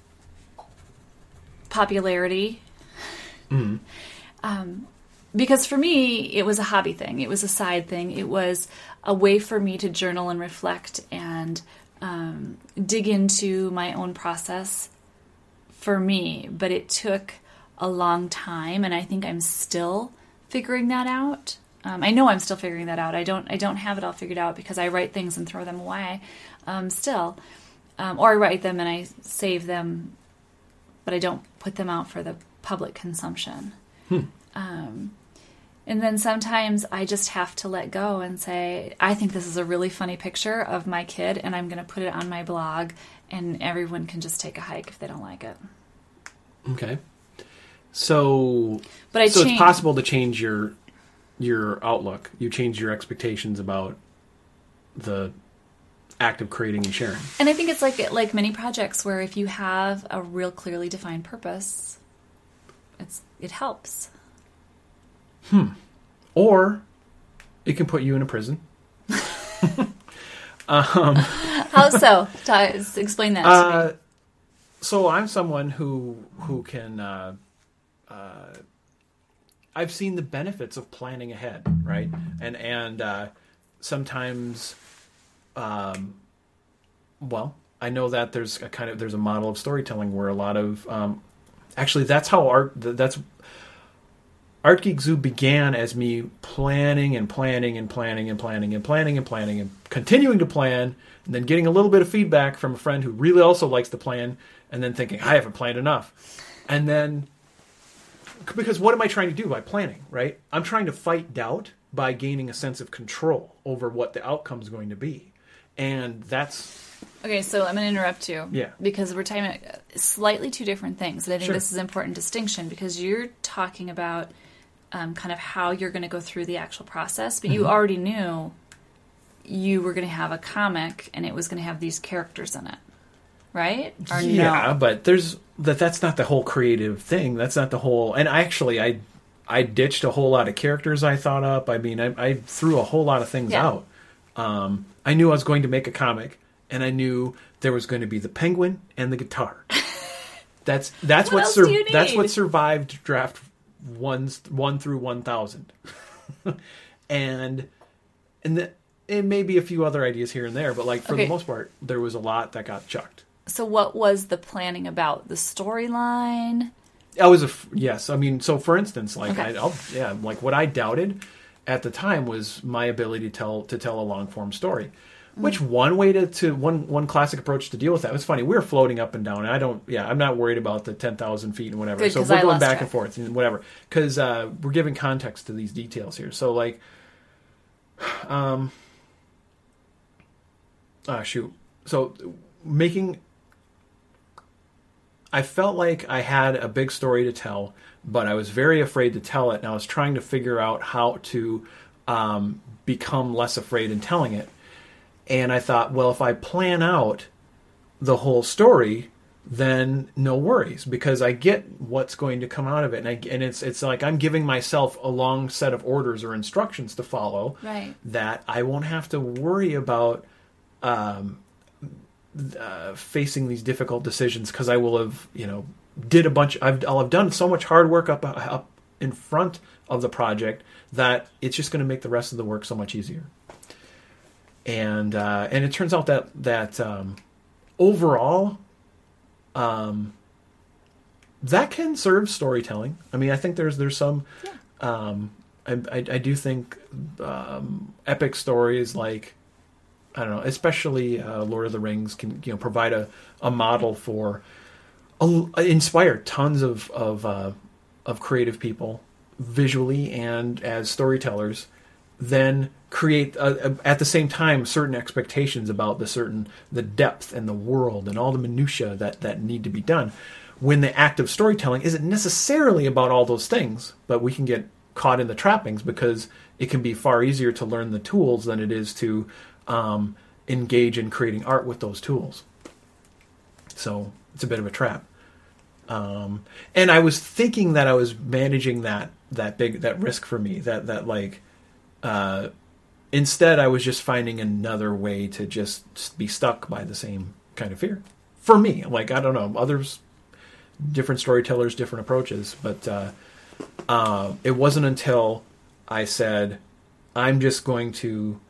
popularity. Mm-hmm. Um, because for me, it was a hobby thing. It was a side thing. It was a way for me to journal and reflect and um, dig into my own process for me. But it took a long time, and I think I'm still figuring that out. Um, I know I'm still figuring that out. I don't I don't have it all figured out because I write things and throw them away um, still. Um, or I write them and I save them, but I don't put them out for the public consumption. Hmm. Um, and then sometimes I just have to let go and say, I think this is a really funny picture of my kid, and I'm going to put it on my blog, and everyone can just take a hike if they don't like it. Okay. So, but I so change- it's possible to change your your outlook. You change your expectations about the act of creating and sharing. And I think it's like like many projects where if you have a real clearly defined purpose, it's it helps. Hmm. Or it can put you in a prison. um, How so? Explain that to uh, me. So I'm someone who who can. Uh, uh, I've seen the benefits of planning ahead, right? And and uh, sometimes, um, well, I know that there's a kind of there's a model of storytelling where a lot of um, actually that's how art that's. Art Geek Zoo began as me planning and planning and planning and planning and planning and planning and continuing to plan, and then getting a little bit of feedback from a friend who really also likes to plan, and then thinking, I haven't planned enough. And then, because what am I trying to do by planning, right? I'm trying to fight doubt by gaining a sense of control over what the outcome is going to be. And that's... Okay, so I'm going to interrupt you. Yeah. Because we're talking about slightly two different things. And I think Sure. this is an important distinction because you're talking about um, kind of how you're going to go through the actual process, but mm-hmm. you already knew you were going to have a comic and it was going to have these characters in it, right? Or yeah, no? but there's that. That's not the whole creative thing. That's not the whole. And I actually, I, I ditched a whole lot of characters I thought up. I mean, I, I threw a whole lot of things Yeah. out. Um, I knew I was going to make a comic, and I knew there was going to be the penguin and the guitar. That's that's What what, else sur- do you that's what need? survived draft one one through one thousand, and and the, and maybe a few other ideas here and there, but like for Okay. the most part, there was a lot that got chucked. So what was the planning about? The storyline? I was a f- yes. I mean, so for instance, like Okay. I, I'll, yeah, like what I doubted at the time was my ability to tell to tell a long form story. Which one way to, to one one classic approach to deal with that was funny. We were floating up and down, and I don't. Yeah, I'm not worried about the ten thousand feet and whatever. Good, so 'cause we're I going lost back track. and forth and whatever because uh, we're giving context to these details here. So like, um, ah, shoot. So making. I felt like I had a big story to tell, but I was very afraid to tell it, and I was trying to figure out how to um, become less afraid in telling it. And I thought, well, if I plan out the whole story, then no worries, because I get what's going to come out of it, and I, and it's it's like I'm giving myself a long set of orders or instructions to follow, Right. that I won't have to worry about. Um, Uh, facing these difficult decisions, because I will have, you know, did a bunch. I've, I'll have done so much hard work up up in front of the project that it's just going to make the rest of the work so much easier. And uh, and it turns out that that um, overall, um, that can serve storytelling. I mean, I think there's there's some. Yeah. Um, I, I I do think um, epic stories like. I don't know, especially uh, Lord of the Rings can, you know, provide a, a model for uh, inspire tons of of uh, of creative people visually and as storytellers. Then create uh, at the same time certain expectations about the certain the depth and the world and all the minutia that that need to be done. When the act of storytelling isn't necessarily about all those things, but we can get caught in the trappings because it can be far easier to learn the tools than it is to Um, engage in creating art with those tools. So it's a bit of a trap. Um, and I was thinking that I was managing that that big that risk for me. That that like uh, instead I was just finding another way to just be stuck by the same kind of fear. For me, like I don't know, others, different storytellers, different approaches. But uh, uh, it wasn't until I said, I'm just going to.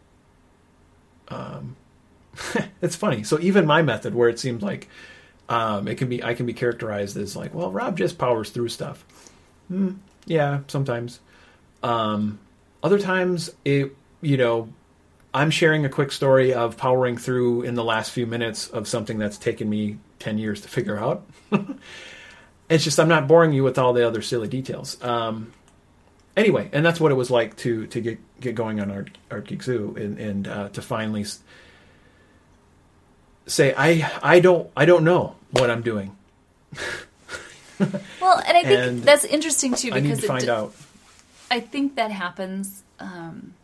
Um, it's funny. So even my method, where it seems like um, it can be, I can be characterized as like, well, Rob just powers through stuff. Mm, yeah, sometimes. Um, other times, it you know, I'm sharing a quick story of powering through in the last few minutes of something that's taken me ten years to figure out. It's just I'm not boring you with all the other silly details. Um, Anyway, and that's what it was like to to get, get going on Art, Art Geek Zoo and, and uh, to finally s- say I I don't I don't know what I'm doing. Well, and I think And that's interesting too I need because to it find d- out. I think that happens. Um,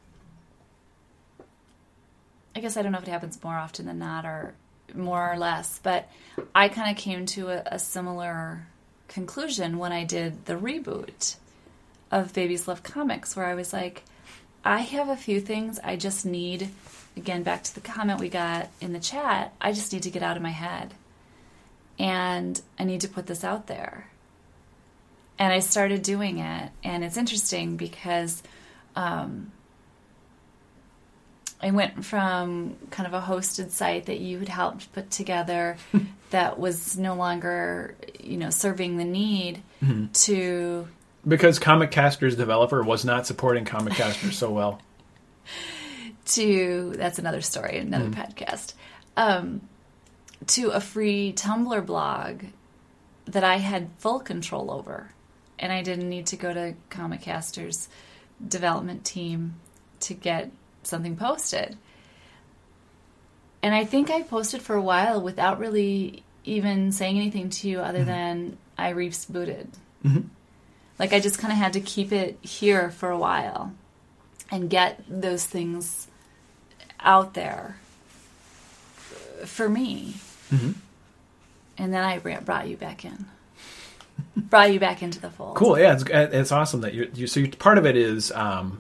I guess I don't know if it happens more often than not, or more or less. But I kind of came to a, a similar conclusion when I did the reboot of Babies Love Comics, where I was like, I have a few things I just need, again, back to the comment we got in the chat, I just need to get out of my head. And I need to put this out there. And I started doing it, and it's interesting because um, I went from kind of a hosted site that you had helped put together that was no longer, you know, serving the need Mm-hmm. to... Because Comic Caster's developer was not supporting Comic Caster so well. to that's another story, another Mm. podcast, um, to a free Tumblr blog that I had full control over, and I didn't need to go to Comic Caster's development team to get something posted. And I think I posted for a while without really even saying anything to you other Mm-hmm. than I rebooted. Mm-hmm. Like I just kind of had to keep it here for a while and get those things out there for me. Mm-hmm. And then I brought you back in. brought you back into the fold. Cool. Yeah, it's it's awesome that you're. You, so you're, part of it is um,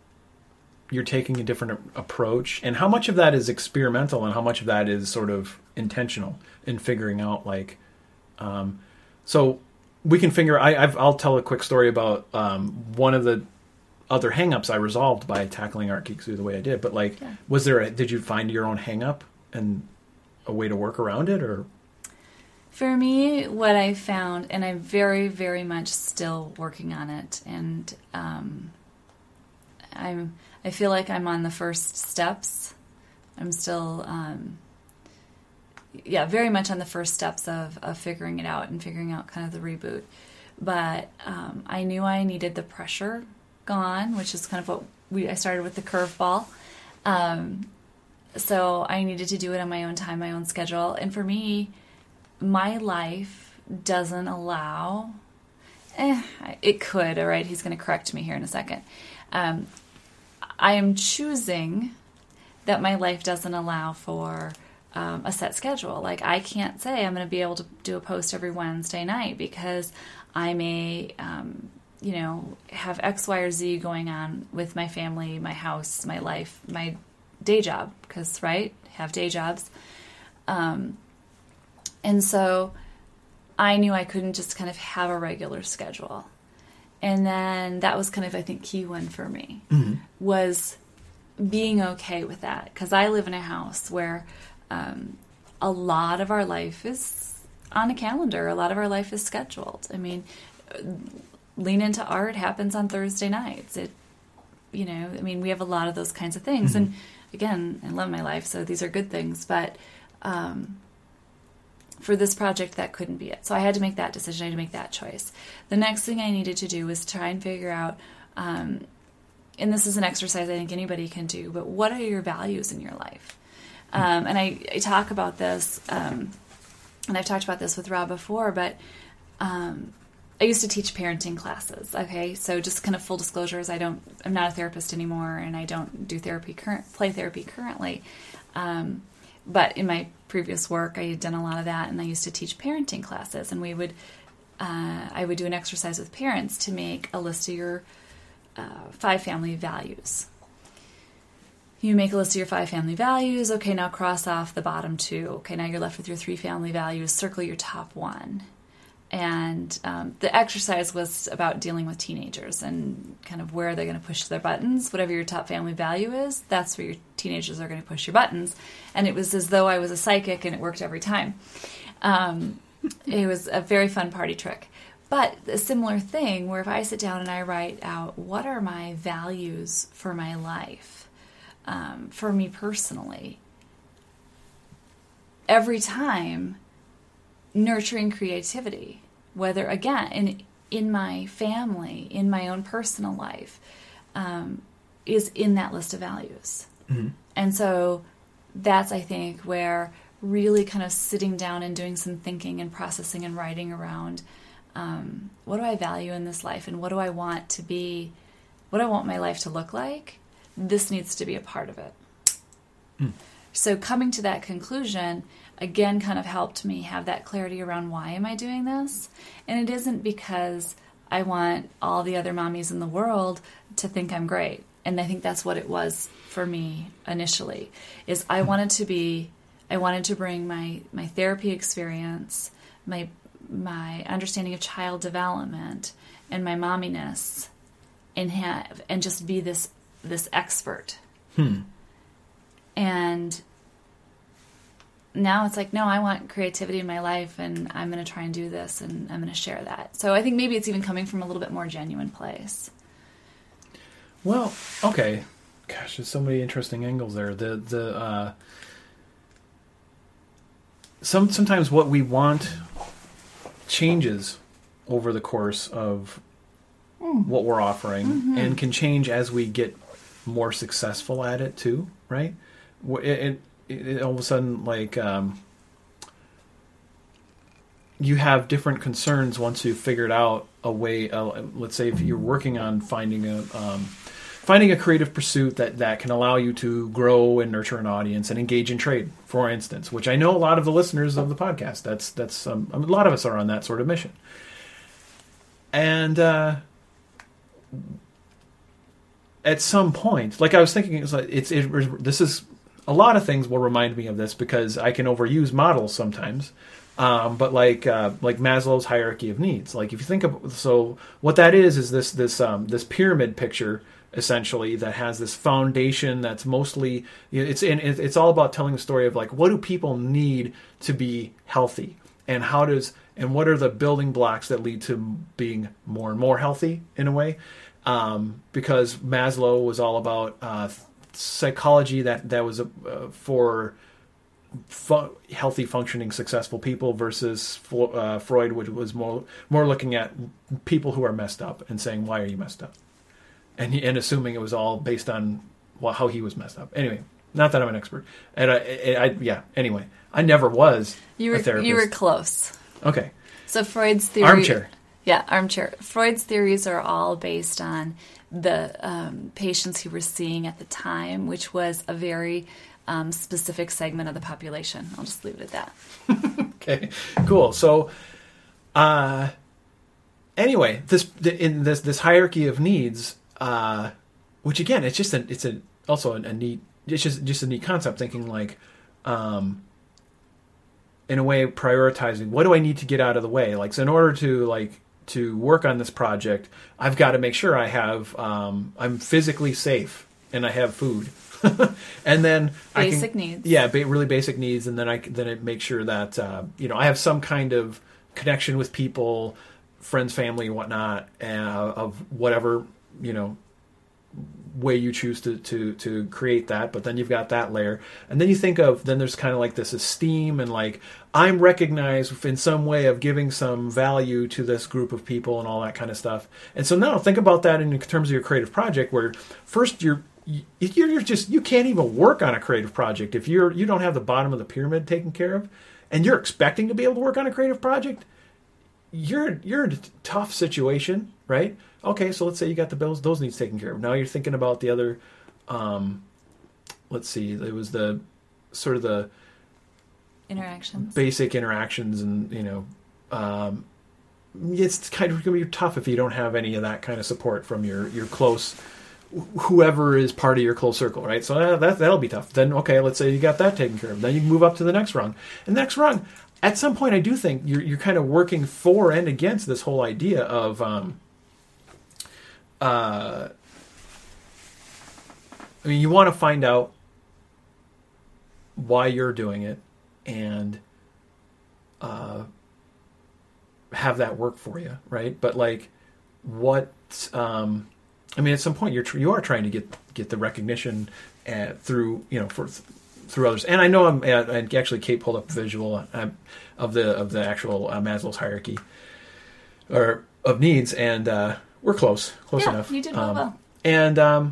you're taking a different approach, and how much of that is experimental, and how much of that is sort of intentional in figuring out like. Um, so we can figure. I I've, I'll tell a quick story about um, one of the other hangups I resolved by tackling Art Geek Zoo the way I did. But like, yeah. was there? A, did you find your own hangup and a way to work around it, or? For me, what I found, and I'm very, very much still working on it, and um, I'm, I feel like I'm on the first steps. I'm still, um, yeah, very much on the first steps of, of figuring it out and figuring out kind of the reboot. But um, I knew I needed the pressure gone, which is kind of what we, I started with the curveball. Um, so I needed to do it on my own time, my own schedule. And for me, my life doesn't allow, eh, it could, all right, he's going to correct me here in a second. Um, I am choosing that my life doesn't allow for um, a set schedule. Like, I can't say I'm going to be able to do a post every Wednesday night because I may, um, you know, have X, Y, or Z going on with my family, my house, my life, my day job, because, right, have day jobs. Um, And so I knew I couldn't just kind of have a regular schedule. And then that was kind of, I think, key one for me, mm-hmm. was being okay with that. Because I live in a house where um, a lot of our life is on a calendar. A lot of our life is scheduled. I mean, Lean Into Art happens on Thursday nights. It, you know, I mean, we have a lot of those kinds of things. Mm-hmm. And again, I love my life, so these are good things. But um, for this project, that couldn't be it. So I had to make that decision. I had to make that choice. The next thing I needed to do was try and figure out, um, and this is an exercise I think anybody can do, but what are your values in your life? Um, and I, I talk about this, um, and I've talked about this with Rob before, but um, I used to teach parenting classes, okay? So just kind of full disclosures, I don't, I'm not a therapist anymore, and I don't do therapy, current play therapy currently. Um, but in my previous work, I had done a lot of that, and I used to teach parenting classes, and we would, uh, I would do an exercise with parents to make a list of your uh, five family values. You make a list of your five family values. Okay, now cross off the bottom two. Okay, now you're left with your three family values. Circle your top one. And um, the exercise was about dealing with teenagers and kind of where they're going to push their buttons. Whatever your top family value is, that's where your teenagers are going to push your buttons. And it was as though I was a psychic, and it worked every time. Um, it was a very fun party trick. But a similar thing where if I sit down and I write out what are my values for my life, um, for me personally, every time nurturing creativity, whether, again, in in my family, in my own personal life, um, is in that list of values. Mm-hmm. And so that's, I think, where really kind of sitting down and doing some thinking and processing and writing around um, what do I value in this life, and what do I want to be, what do I want my life to look like? This needs to be a part of it. Mm. So coming to that conclusion, again, kind of helped me have that clarity around why am I doing this? And it isn't because I want all the other mommies in the world to think I'm great. And I think that's what it was for me initially, is I wanted to be, I wanted to bring my, my therapy experience, my my understanding of child development, and my momminess, and have and just be this this expert. Hmm. And now it's like, no, I want creativity in my life, and I'm going to try and do this, and I'm going to share that. So I think maybe it's even coming from a little bit more genuine place. Well, okay. Gosh, there's so many interesting angles there. The the uh, some sometimes what we want changes over the course of mm. what we're offering, mm-hmm. and can change as we get more successful at it too, right? It, it, it all of a sudden, like, um, you have different concerns once you've figured out a way. Uh, let's say if you're working on finding a um, finding a creative pursuit that, that can allow you to grow and nurture an audience and engage in trade, for instance, which I know a lot of the listeners of the podcast, that's that's um, a lot of us are on that sort of mission. and uh, at some point, like I was thinking, it's like it's it, this is a lot of things will remind me of this because I can overuse models sometimes. Um, but like uh, like Maslow's hierarchy of needs, like if you think of so what that is is this this um, this pyramid picture essentially that has this foundation that's mostly it's in it's all about telling the story of like what do people need to be healthy and how does and what are the building blocks that lead to being more and more healthy in a way, um, because Maslow was all about uh, psychology that that was uh, for Fu- healthy, functioning, successful people versus uh, Freud, which was more more looking at people who are messed up and saying, "Why are you messed up?" and he, and assuming it was all based on well, how he was messed up. Anyway, not that I'm an expert, and I, I, I yeah. Anyway, I never was you were, a therapist. You were close. Okay. So Freud's theory, armchair. Yeah, armchair. Freud's theories are all based on the um, patients he was seeing at the time, which was a very Um, specific segment of the population. I'll just leave it at that. Okay, cool. So, uh, anyway, this in this this hierarchy of needs, uh, which again, it's just a, it's a also a, a neat, it's just just a neat concept. Thinking like, um, in a way, prioritizing what do I need to get out of the way. Like, so in order to like to work on this project, I've got to make sure I have um, I'm physically safe and I have food. and then basic I can, needs, yeah, ba- really basic needs, and then I then it make sure that uh, you know I have some kind of connection with people, friends, family, whatnot, uh, of whatever you know way you choose to to to create that. But then you've got that layer, and then you think of then there's kind of like this esteem and like I'm recognized in some way of giving some value to this group of people and all that kind of stuff. And so now think about that in terms of your creative project, where first you're You're just you can't even work on a creative project if you're you don't have the bottom of the pyramid taken care of, and you're expecting to be able to work on a creative project. You're you're in a tough situation, right? Okay, so let's say you got the bills, those needs taken care of. Now you're thinking about the other. Um, let's see, it was the sort of the interactions, basic interactions, and you know, um, it's kind of going to be tough if you don't have any of that kind of support from your your close. Whoever is part of your close circle, right? So that, that that'll be tough. Then okay, let's say you got that taken care of. Then you can move up to the next rung. And the next rung, at some point, I do think you're you're kind of working for and against this whole idea of, um, uh, I mean, you want to find out why you're doing it and uh, have that work for you, right? But like, what? Um, I mean, at some point, you're tr- you are trying to get get the recognition uh, through you know for through others. And I know I'm uh, and actually Kate pulled up a visual uh, of the of the actual uh, Maslow's hierarchy or of needs, and uh, we're close, close yeah, enough. You did well. Um, well. And um,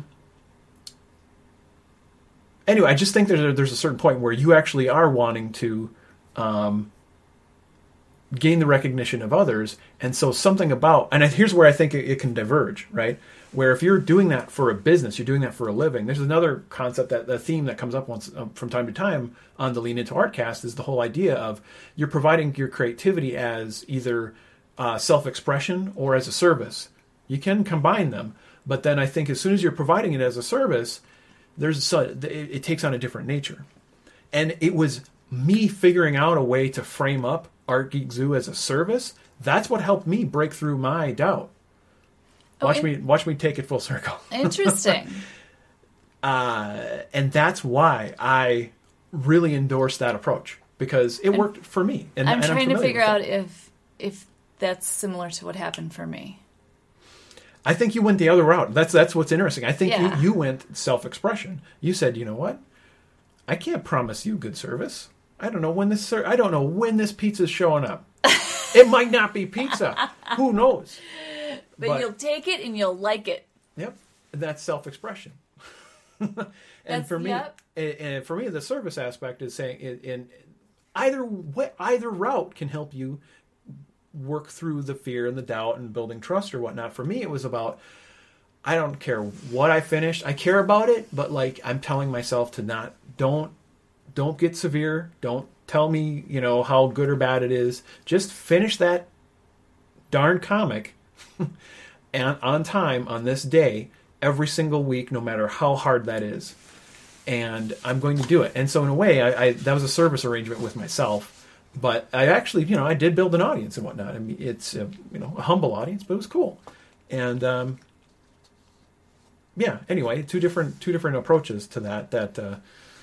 anyway, I just think there's a, there's a certain point where you actually are wanting to um, gain the recognition of others, and so something about and here's where I think it, it can diverge, right? Where if you're doing that for a business, you're doing that for a living. There's another concept that the theme that comes up once uh, from time to time on the Lean Into Artcast is the whole idea of you're providing your creativity as either uh, self-expression or as a service. You can combine them, but then I think as soon as you're providing it as a service, there's a, it, it takes on a different nature. And it was me figuring out a way to frame up Art Geek Zoo as a service. That's what helped me break through my doubt. Watch oh, me, watch me take it full circle. Interesting. uh, and that's why I really endorse that approach because it and worked for me. And I'm and trying I'm to figure out it. if if that's similar to what happened for me. I think you went the other route. That's that's what's interesting. I think yeah. you, you went self-expression. You said, you know what? I can't promise you good service. I don't know when this. I don't know when this pizza's showing up. It might not be pizza. Who knows? But, but you'll take it and you'll like it. Yep, that's self-expression. and that's, for me, yep. and, and for me, the service aspect is saying, in, in either way, either route can help you work through the fear and the doubt and building trust or whatnot. For me, it was about I don't care what I finished. I care about it, but like I'm telling myself to not don't don't get severe. Don't tell me you know how good or bad it is. Just finish that darn comic. and on time on this day every single week, no matter how hard that is. And I'm going to do it. And so in a way, I, I that was a service arrangement with myself. But I actually, you know, I did build an audience and whatnot. I mean, it's a, you know, a humble audience, but it was cool. And um, yeah, anyway, two different two different approaches to that that uh,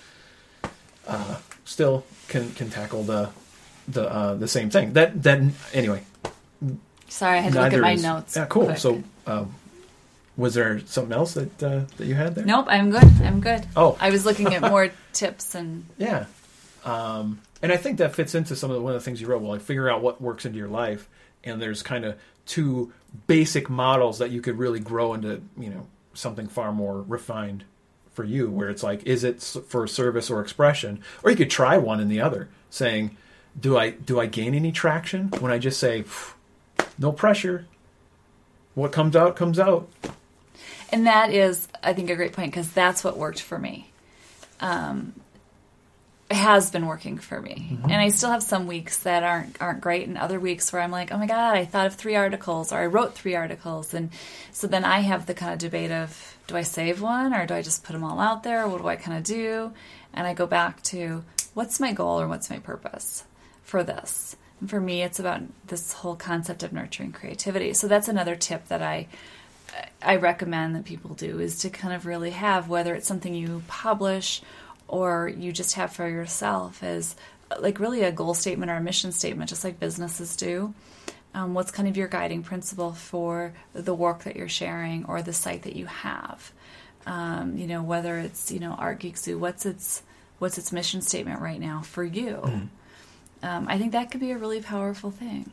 uh, still can can tackle the the uh, the same thing. That that anyway. Sorry, I had to look at my is, notes. Yeah, cool. Quick. So. Uh, Was there something else that uh, that you had there? Nope, I'm good. I'm good. Oh. I was looking at more tips and... Yeah. Um, and I think that fits into some of the, one of the things you wrote. Well, like figure out what works into your life. And there's kind of two basic models that you could really grow into, you know, something far more refined for you, where it's like, is it for service or expression? Or you could try one and the other, saying, do I do I gain any traction when I just say, no pressure? What comes out, comes out. And that is, I think, a great point, because that's what worked for me. Um, it has been working for me. Mm-hmm. And I still have some weeks that aren't aren't great, and other weeks where I'm like, oh my God, I thought of three articles, or I wrote three articles. And so then I have the kind of debate of, do I save one, or do I just put them all out there? What do I kind of do? And I go back to, what's my goal or what's my purpose for this? And for me, it's about this whole concept of nurturing creativity. So that's another tip that I I recommend that people do, is to kind of really have, whether it's something you publish or you just have for yourself, as like really a goal statement or a mission statement, just like businesses do. Um, what's kind of your guiding principle for the work that you're sharing or the site that you have? Um, you know, whether it's, you know, Art Geek Zoo, what's its what's its mission statement right now for you? Mm. Um, I think that could be a really powerful thing.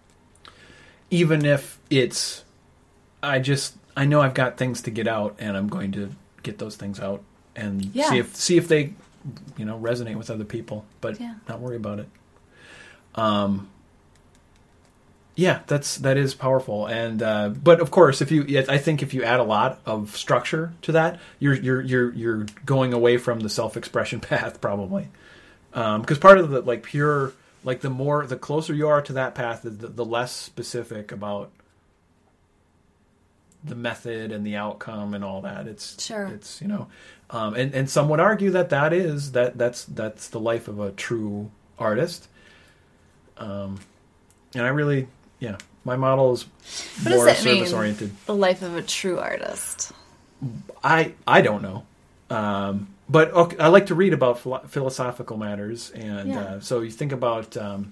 Even if it's, I just, I know I've got things to get out, and I'm going to get those things out and yeah. see if see if they, you know, resonate with other people, but yeah. not worry about it. Um. Yeah, that's that is powerful, and uh, but of course, if you, I think if you add a lot of structure to that, you're you're you're you're going away from the self-expression path probably, because um, part of the like pure. Like the more, the closer you are to that path, the, the less specific about the method and the outcome and all that. It's sure. It's, you know, um, and and some would argue that that is that that's that's the life of a true artist. Um, and I really, yeah, my model is what more does that service mean, oriented. The life of a true artist. I I don't know. Um, But okay, I like to read about philo- philosophical matters, and yeah. uh, so you think about um,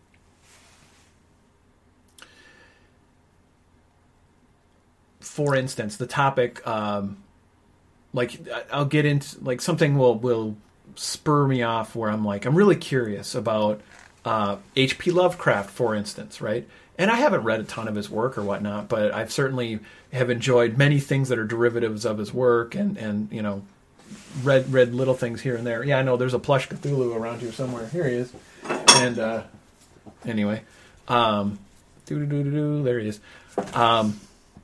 for instance, the topic. Um, like I'll get into like something will will spur me off where I'm like I'm really curious about uh, H P Lovecraft, for instance, right? And I haven't read a ton of his work or whatnot, but I've certainly have enjoyed many things that are derivatives of his work, and and you know. Read read little things here and there. Yeah, I know there's a plush Cthulhu around here somewhere. Here he is. And uh, anyway, um, doo doo doo doo. There he is. Um,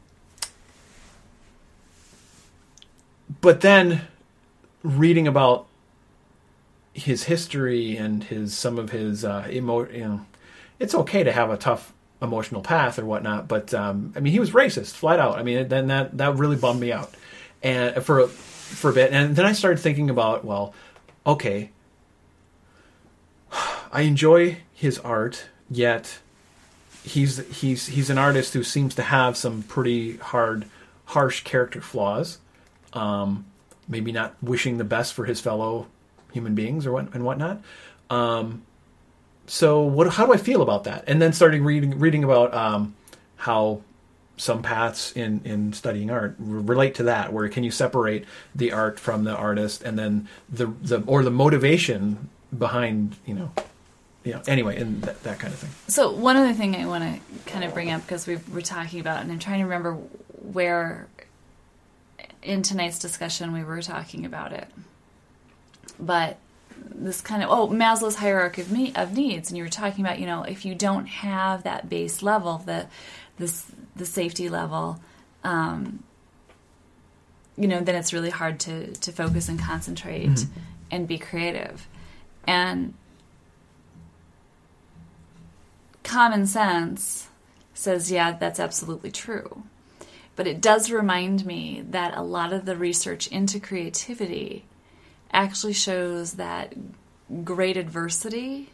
but then reading about his history and his some of his uh, emo, you know, it's okay to have a tough emotional path or whatnot. But um, I mean, he was racist, flat out. I mean, then that that really bummed me out. And for for a bit, and then I started thinking about, well, okay, I enjoy his art, yet he's he's he's an artist who seems to have some pretty hard, harsh character flaws. Um, maybe not wishing the best for his fellow human beings or what and whatnot. Um, so what? How do I feel about that? And then starting reading reading about um, how. Some paths in, in studying art relate to that. Where can you separate the art from the artist, and then the the or the motivation behind you know, you know anyway, and that, that kind of thing. So one other thing I want to kind of bring up, because we were talking about, and I'm trying to remember where in tonight's discussion we were talking about it, but this kind of oh Maslow's hierarchy of, me, of needs, and you were talking about you know if you don't have that base level, the this the safety level, um, you know, then it's really hard to, to focus and concentrate mm-hmm. and be creative. And common sense says, yeah, that's absolutely true. But it does remind me that a lot of the research into creativity actually shows that great adversity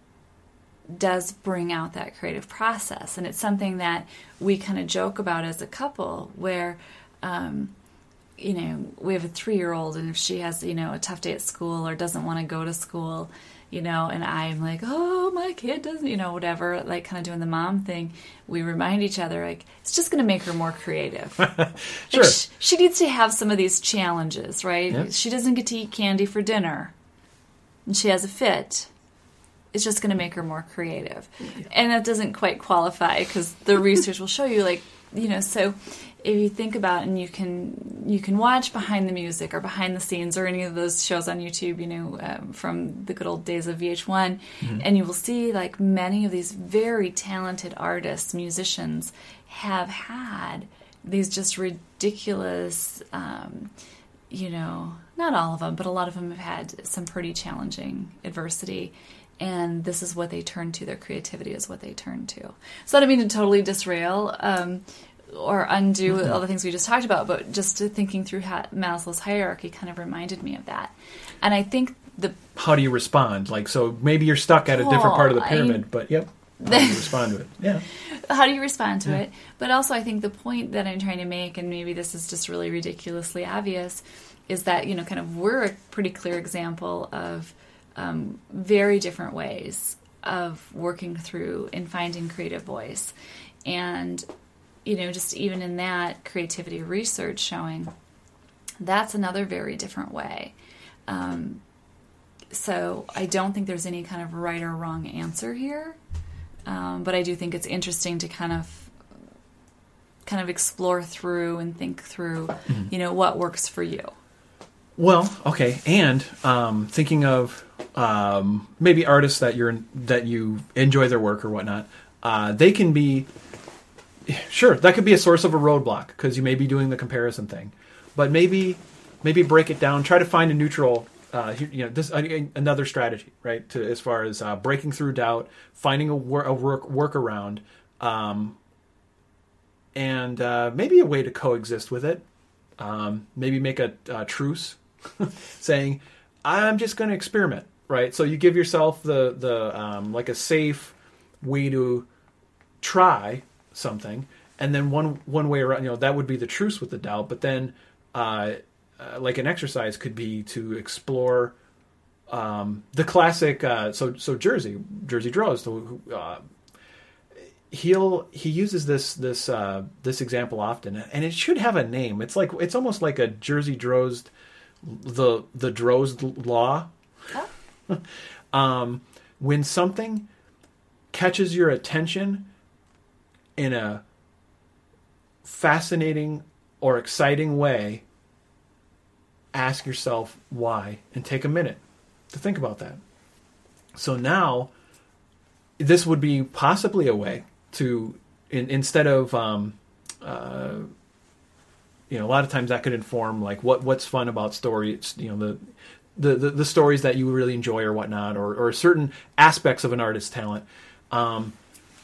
does bring out that creative process. And it's something that we kind of joke about as a couple where, um, you know, we have a three-year-old, and if she has, you know, a tough day at school or doesn't want to go to school, you know, and I'm like, oh, my kid doesn't, you know, whatever, like kind of doing the mom thing, we remind each other, like, it's just going to make her more creative. Sure. Like, she, she needs to have some of these challenges, right? Yeah. She doesn't get to eat candy for dinner, and she has a fit. It's just going to make her more creative. And that doesn't quite qualify, because the research will show you, like, you know, so if you think about, and you can you can watch Behind the Music or Behind the Scenes or any of those shows on YouTube, you know, um, from the good old days of V H one, mm-hmm. and you will see, like, many of these very talented artists, musicians, have had these just ridiculous, um, you know, not all of them, but a lot of them have had some pretty challenging adversity. And this is what they turn to. Their creativity is what they turn to. So I don't mean to totally disrail um, or undo mm-hmm. all the things we just talked about, but just thinking through how Maslow's hierarchy kind of reminded me of that. And I think the... How do you respond? Like, so maybe you're stuck at a different part of the pyramid, I, but yep. How do you respond to it? Yeah. How do you respond to yeah. it? But also I think the point that I'm trying to make, and maybe this is just really ridiculously obvious, is that, you know, kind of we're a pretty clear example of Um, very different ways of working through and finding creative voice. And, you know, just even in that creativity research showing that's another very different way. Um, so I don't think there's any kind of right or wrong answer here. Um, but I do think it's interesting to kind of kind of explore through and think through, mm-hmm. you know, what works for you. Well, okay, and um, thinking of um, maybe artists that you're that you enjoy their work or whatnot, uh, they can be sure that could be a source of a roadblock because you may be doing the comparison thing, but maybe maybe break it down, try to find a neutral, uh, you know, this uh, another strategy, right? To as far as uh, breaking through doubt, finding a, wor- a work workaround, um, and uh, maybe a way to coexist with it. Um, maybe make a, a truce. saying, I'm just going to experiment, right? So you give yourself the the um, like a safe way to try something, and then one one way around, you know, that would be the truce with the doubt. But then, uh, uh, like an exercise could be to explore um, the classic. Uh, so so Jersey Jersey Drozd. Uh, he'll he uses this this uh, this example often, and it should have a name. It's like it's almost like a Jersey Drozd. The the Drozd law. Oh. um, when something catches your attention in a fascinating or exciting way, ask yourself why and take a minute to think about that. So now, this would be possibly a way to, in, instead of... Um, uh, You know, a lot of times that could inform like what what's fun about stories. You know, the the, the, the stories that you really enjoy or whatnot, or or certain aspects of an artist's talent, um,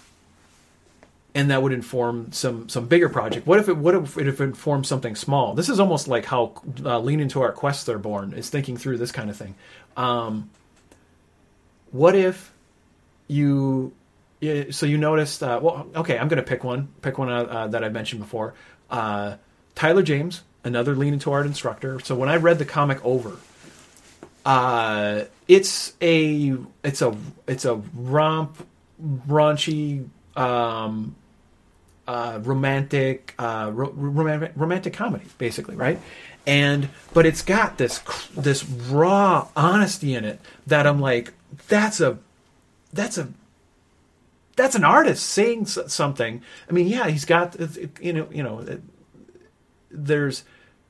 and that would inform some some bigger project. What if it what if it informed something small? This is almost like how uh, Lean Into Our Quests are born. Is thinking through this kind of thing. Um, what if you so you noticed? Uh, well, okay, I'm going to pick one. Pick one uh, that I mentioned before. Uh, Tyler James, another Lean Into Art instructor. So when I read the comic over, uh, it's a it's a it's a romp, raunchy, um, uh, romantic, uh, ro- romantic romantic comedy, basically, right? And but it's got this this raw honesty in it that I'm like, that's a that's a that's an artist saying something. I mean, yeah, he's got you know you know. There's,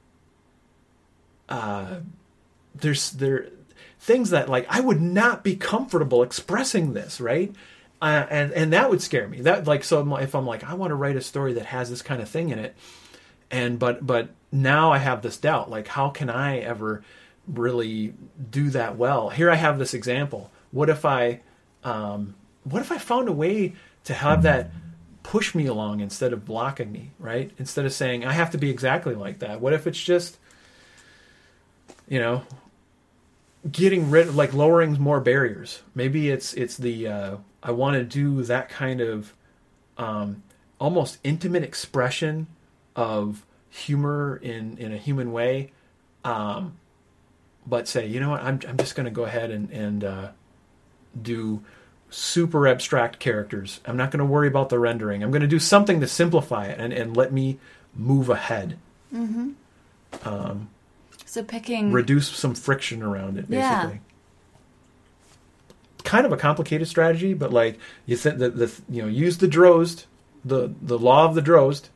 uh, there's there things that like I would not be comfortable expressing this, right? Uh, and and that would scare me. That like so if I'm like I want to write a story that has this kind of thing in it, and but but now I have this doubt. Like how can I ever really do that well? Here I have this example. What if I, um, what if I found a way to have that push me along instead of blocking me, right? Instead of saying, I have to be exactly like that. What if it's just, you know, getting rid of, like, lowering more barriers? Maybe it's it's the, uh, I want to do that kind of um, almost intimate expression of humor in, in a human way, um, but say, you know what, I'm I'm just going to go ahead and, and uh, do super abstract characters. I'm not going to worry about the rendering. I'm going to do something to simplify it and, and let me move ahead. Mm-hmm. Um, so picking... Reduce some friction around it, basically. Yeah. Kind of a complicated strategy, but like you said, the, the you know, use the Drost, the the law of the Drost.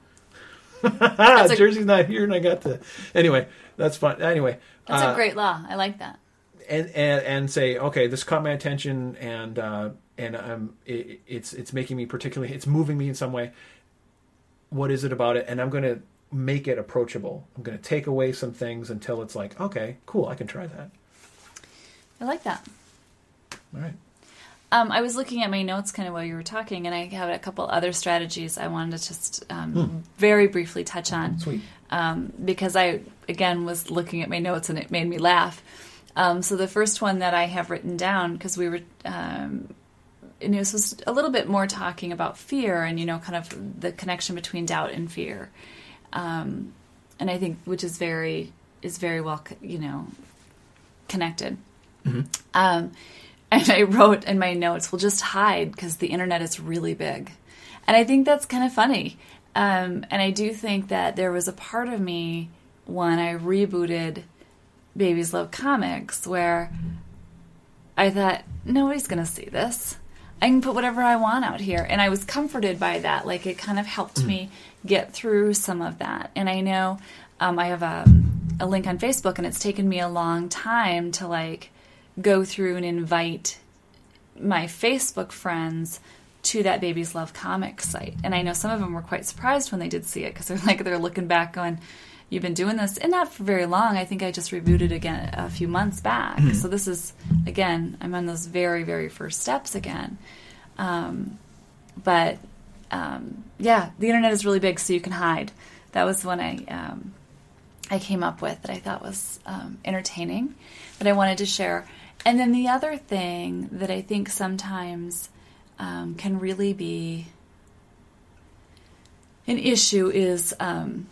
a, Jersey's not here, and I got the anyway. That's fun. Anyway, that's uh, a great law. I like that. And and and say, okay, this caught my attention, and uh, and um, it, it's it's making me particularly, it's moving me in some way. What is it about it? And I'm going to make it approachable. I'm going to take away some things until it's like, okay, cool, I can try that. I like that. All right. Um, I was looking at my notes kind of while you were talking, and I have a couple other strategies I wanted to just um, hmm. very briefly touch on. Sweet. Um, because I, again, was looking at my notes, and it made me laugh. Um, so the first one that I have written down, because we were, um, and this was a little bit more talking about fear and, you know, kind of the connection between doubt and fear. Um, and I think, which is very, is very well, you know, connected. Mm-hmm. Um, and I wrote in my notes, well, just hide because the internet is really big. And I think that's kind of funny. Um, and I do think that there was a part of me when I rebooted Babies Love Comics where I thought, nobody's going to see this. I can put whatever I want out here. And I was comforted by that. Like, it kind of helped mm. me get through some of that. And I know um, I have a, a link on Facebook, and it's taken me a long time to, like, go through and invite my Facebook friends to that Babies Love Comics site. And I know some of them were quite surprised when they did see it, because they're like, they're looking back going, you've been doing this, and not for very long. I think I just rebooted again a few months back. Mm-hmm. So this is, again, I'm on those very, very first steps again. Um, but, um, yeah, the internet is really big, so you can hide. That was one I, um, I came up with that I thought was um, entertaining, that I wanted to share. And then the other thing that I think sometimes um, can really be an issue is um,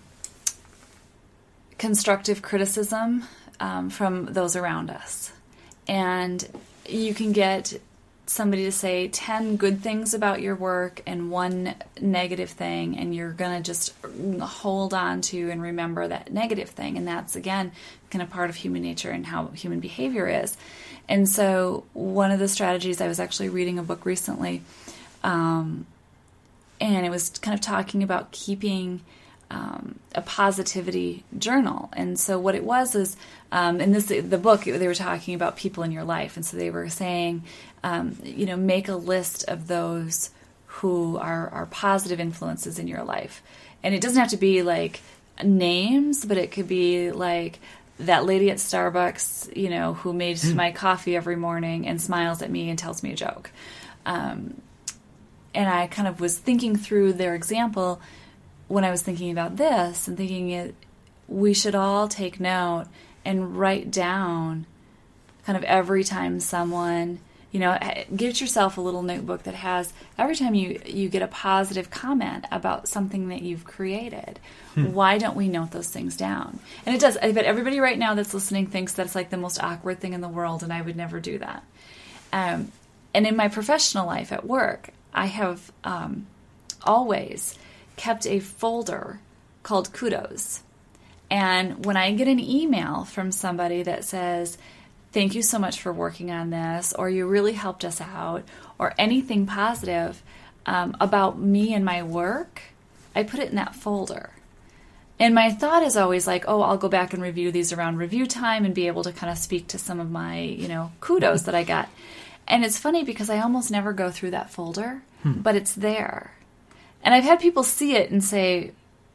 constructive criticism um, from those around us. And you can get somebody to say ten good things about your work and one negative thing, and you're going to just hold on to and remember that negative thing. And that's, again, kind of part of human nature and how human behavior is. And so one of the strategies, I was actually reading a book recently, um, and it was kind of talking about keeping um, a positivity journal. And so what it was is, um, in this the book, they were talking about people in your life. And so they were saying, um, you know, make a list of those who are, are positive influences in your life. And it doesn't have to be like names, but it could be like that lady at Starbucks, you know, who makes mm. my coffee every morning and smiles at me and tells me a joke. Um, and I kind of was thinking through their example when I was thinking about this and thinking it, we should all take note and write down kind of every time someone, you know, get yourself a little notebook that has every time you, you get a positive comment about something that you've created. Hmm. Why don't we note those things down? And it does. I bet everybody right now that's listening thinks that's like the most awkward thing in the world, and I would never do that. Um, and in my professional life at work, I have um, always kept a folder called Kudos. And when I get an email from somebody that says, thank you so much for working on this, or you really helped us out, or anything positive um, about me and my work, I put it in that folder. And my thought is always like, oh, I'll go back and review these around review time and be able to kind of speak to some of my, you know, kudos that I got. And it's funny because I almost never go through that folder, hmm. but it's there. And I've had people see it and say,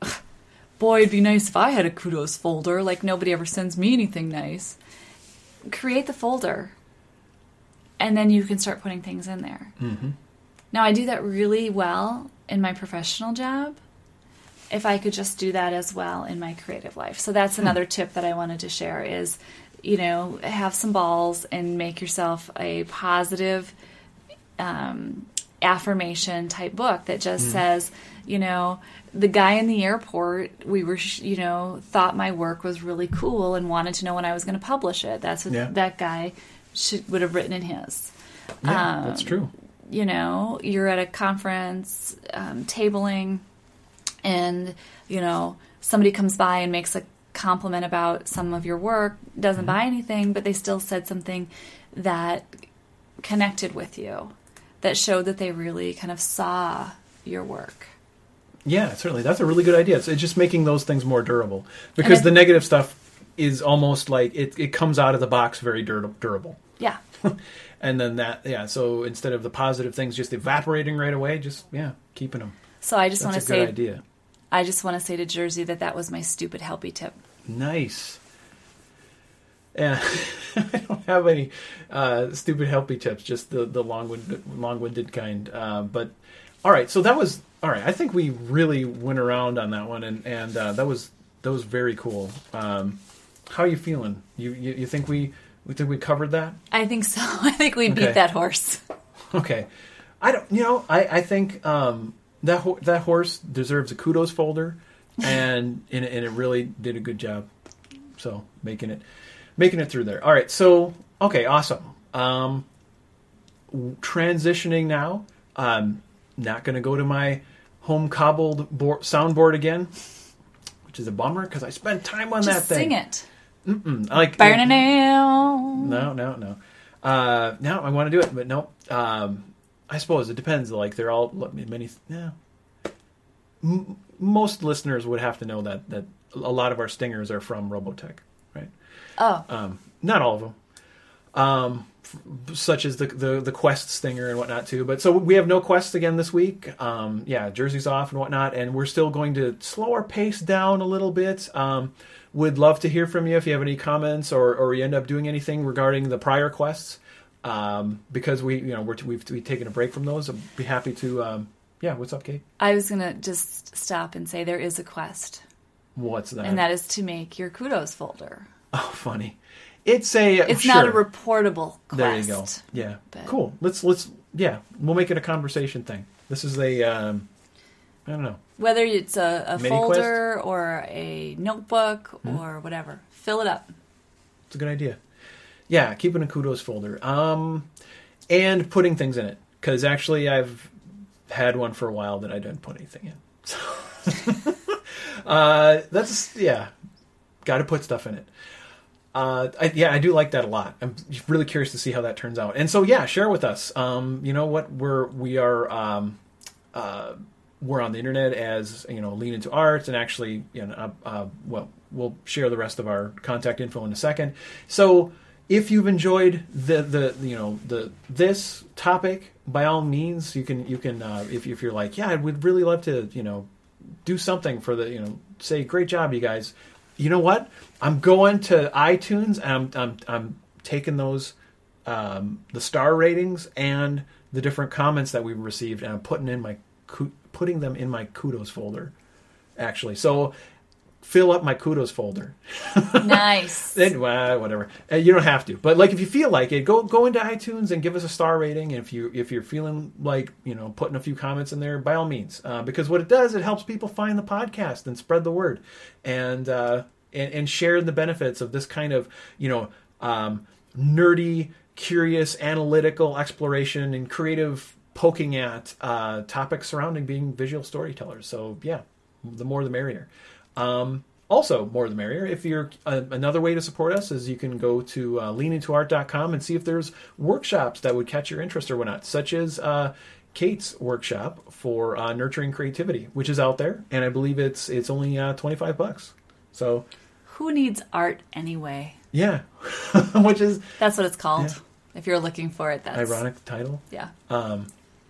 boy, it'd be nice if I had a kudos folder. Like, nobody ever sends me anything nice. Create the folder, and then you can start putting things in there. Mm-hmm. Now, I do that really well in my professional job, if I could just do that as well in my creative life. So that's another tip that I wanted to share is, you know, have some balls and make yourself a positive um, affirmation type book that just mm. says, you know, the guy in the airport, we were, you know, thought my work was really cool and wanted to know when I was going to publish it. That's what yeah. that guy should would have written in his. Yeah, um, that's true. You know, you're at a conference, um, tabling, and, you know, somebody comes by and makes a compliment about some of your work, doesn't mm-hmm. buy anything, but they still said something that connected with you, that showed that they really kind of saw your work. Yeah, certainly. That's a really good idea. It's, it's just making those things more durable. Because the negative stuff is almost like it, it comes out of the box very dur- durable. Yeah. And then that, yeah, so instead of the positive things just evaporating right away, just, yeah, keeping them. So I just want to say, good idea. I just want to say to Jersey that that was my stupid helpy tip. Nice. Yeah, I don't have any uh, stupid helpy tips, just the, the long-winded, long-winded kind. Uh, but, all right, so that was, all right, I think we really went around on that one, and, and uh, that was that was very cool. Um, how are you feeling? You, you you think we we think we covered that? I think so. I think we okay. beat that horse. Okay. I don't, you know, I, I think um, that ho- that horse deserves a kudos folder, and, and and it really did a good job. So making it making it through there. All right. So okay, awesome. Um, transitioning now. Um, not going to go to my home cobbled board, soundboard again, which is a bummer because I spent time on Just that thing. Sing it. Mm-mm. I like burn it down. No, no, no. Uh, now I want to do it, but no. Um, I suppose it depends. Like they're all many. Yeah. M- most listeners would have to know that that a lot of our stingers are from Robotech, right? Oh. Um, not all of them. Um, f- such as the, the the Quest stinger and whatnot too. But so we have no Quest again this week. Um, yeah, Jersey's off and whatnot, and we're still going to slow our pace down a little bit. Um, would love to hear from you if you have any comments or or you end up doing anything regarding the prior quests. Um, because we, you know, we're t- we've, we've taken a break from those. I'd be happy to. Um, yeah, what's up, Kate? I was gonna just stop and say there is a quest. What's that? And that is to make your kudos folder. Oh, funny. It's a. It's sure. not a reportable quest. There you go. Yeah. But... Cool. Let's let's yeah. We'll make it a conversation thing. This is a. Um, I don't know. Whether it's a, a Mini folder quest? or a notebook hmm. or whatever, fill it up. It's a good idea. Yeah, keeping a kudos folder. Um, and putting things in it. Because actually I've had one for a while that I didn't put anything in. So uh, that's, yeah, got to put stuff in it. Uh, I, yeah, I do like that a lot. I'm really curious to see how that turns out. And so, yeah, share with us. Um, you know what? We're, we are, um, uh, we're on the internet as, you know, Lean Into Art, and actually, you know, uh, uh, well, we'll share the rest of our contact info in a second. So, if you've enjoyed the, the you know the this topic, by all means, you can you can uh, if if you're like, yeah, I would really love to, you know, do something for the, you know, say great job, you guys. You know what? I'm going to iTunes and I'm I'm I'm taking those um, the star ratings and the different comments that we've received, and I'm putting in my putting them in my kudos folder. Actually, so. Fill up my kudos folder. Nice. Then, well, whatever. Uh, you don't have to, but like if you feel like it, go go into iTunes and give us a star rating. And if you if you're feeling like, you know, putting a few comments in there, by all means, uh, because what it does, it helps people find the podcast and spread the word, and uh, and, and share the benefits of this kind of, you know, um, nerdy, curious, analytical exploration and creative poking at uh, topics surrounding being visual storytellers. So yeah, the more the merrier. Um, also, more the merrier. If you're uh, another way to support us is you can go to uh, lean into art dot com and see if there's workshops that would catch your interest or whatnot, such as uh, Kate's workshop for uh, nurturing creativity, which is out there, and I believe it's it's only uh, twenty-five bucks. So, who needs art anyway? Yeah, which is that's what it's called. Yeah. If you're looking for it, that's ironic title. Yeah. Um,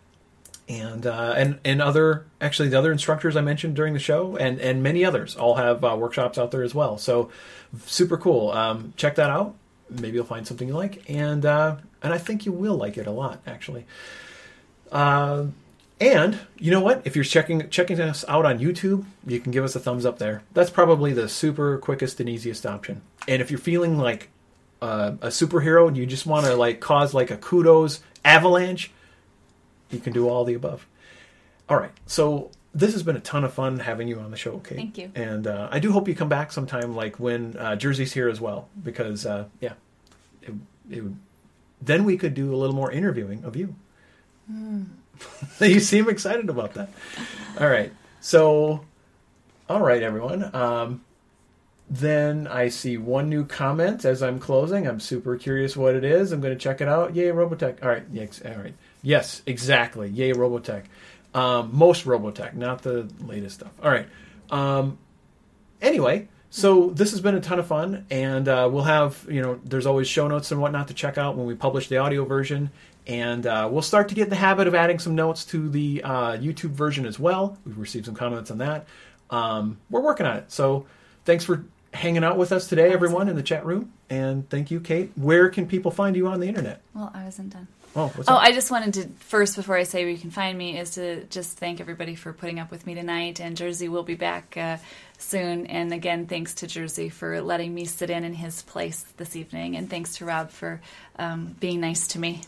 And uh, and and other actually the other instructors I mentioned during the show and, and many others all have uh, workshops out there as well. So super cool. Um, check that out. Maybe you'll find something you like, and uh, and I think you will like it a lot actually. Uh, And you know what? If you're checking checking us out on YouTube, you can give us a thumbs up there. That's probably the super quickest and easiest option. And if you're feeling like uh, a superhero and you just want to like cause like a kudos avalanche, you can do all the above. All right. So this has been a ton of fun having you on the show, Kate. Thank you. And uh, I do hope you come back sometime, like when uh, Jersey's here as well, because uh, yeah, it, it would, then we could do a little more interviewing of you. Mm. You seem excited about that. All right. So, all right, everyone. Um, then I see one new comment as I'm closing. I'm super curious what it is. I'm going to check it out. Yay, Robotech. All right. Yes. All right. Yes, exactly. Yay, Robotech. Um, most Robotech, not the latest stuff. All right. Um, anyway, so this has been a ton of fun, and uh, we'll have, you know, there's always show notes and whatnot to check out when we publish the audio version. And uh, we'll start to get in the habit of adding some notes to the uh, YouTube version as well. We've received some comments on that. Um, we're working on it. So thanks for hanging out with us today, everyone, in the chat room. And thank you, Kate. Where can people find you on the internet? Well, I wasn't done. Oh, what's oh up? I just wanted to, first, before I say where you can find me, is to just thank everybody for putting up with me tonight. And Jersey will be back uh, soon. And again, thanks to Jersey for letting me sit in in his place this evening. And thanks to Rob for um, being nice to me.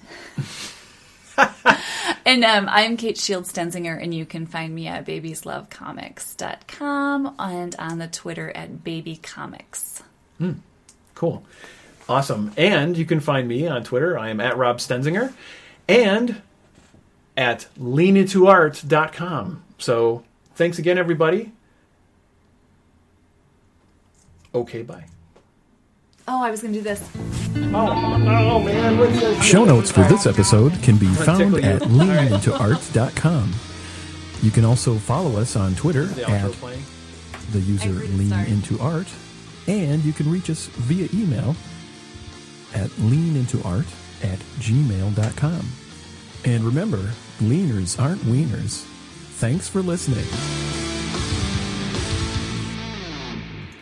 And um, I'm Kate Shields Stenzinger, and you can find me at babies love comics dot com and on the Twitter at babycomics. Mm, cool. Awesome. And you can find me on Twitter. I am at Rob Stenzinger and at lean into art dot com. So thanks again, everybody. Okay, bye. Oh, I was going to do this. Oh, no, man. What's this? Show notes for this episode can be found at lean into art dot com. You can also follow us on Twitter at the user leanintoart, and you can reach us via email at leanintoart at gmail dot com. And remember, leaners aren't wieners. Thanks for listening.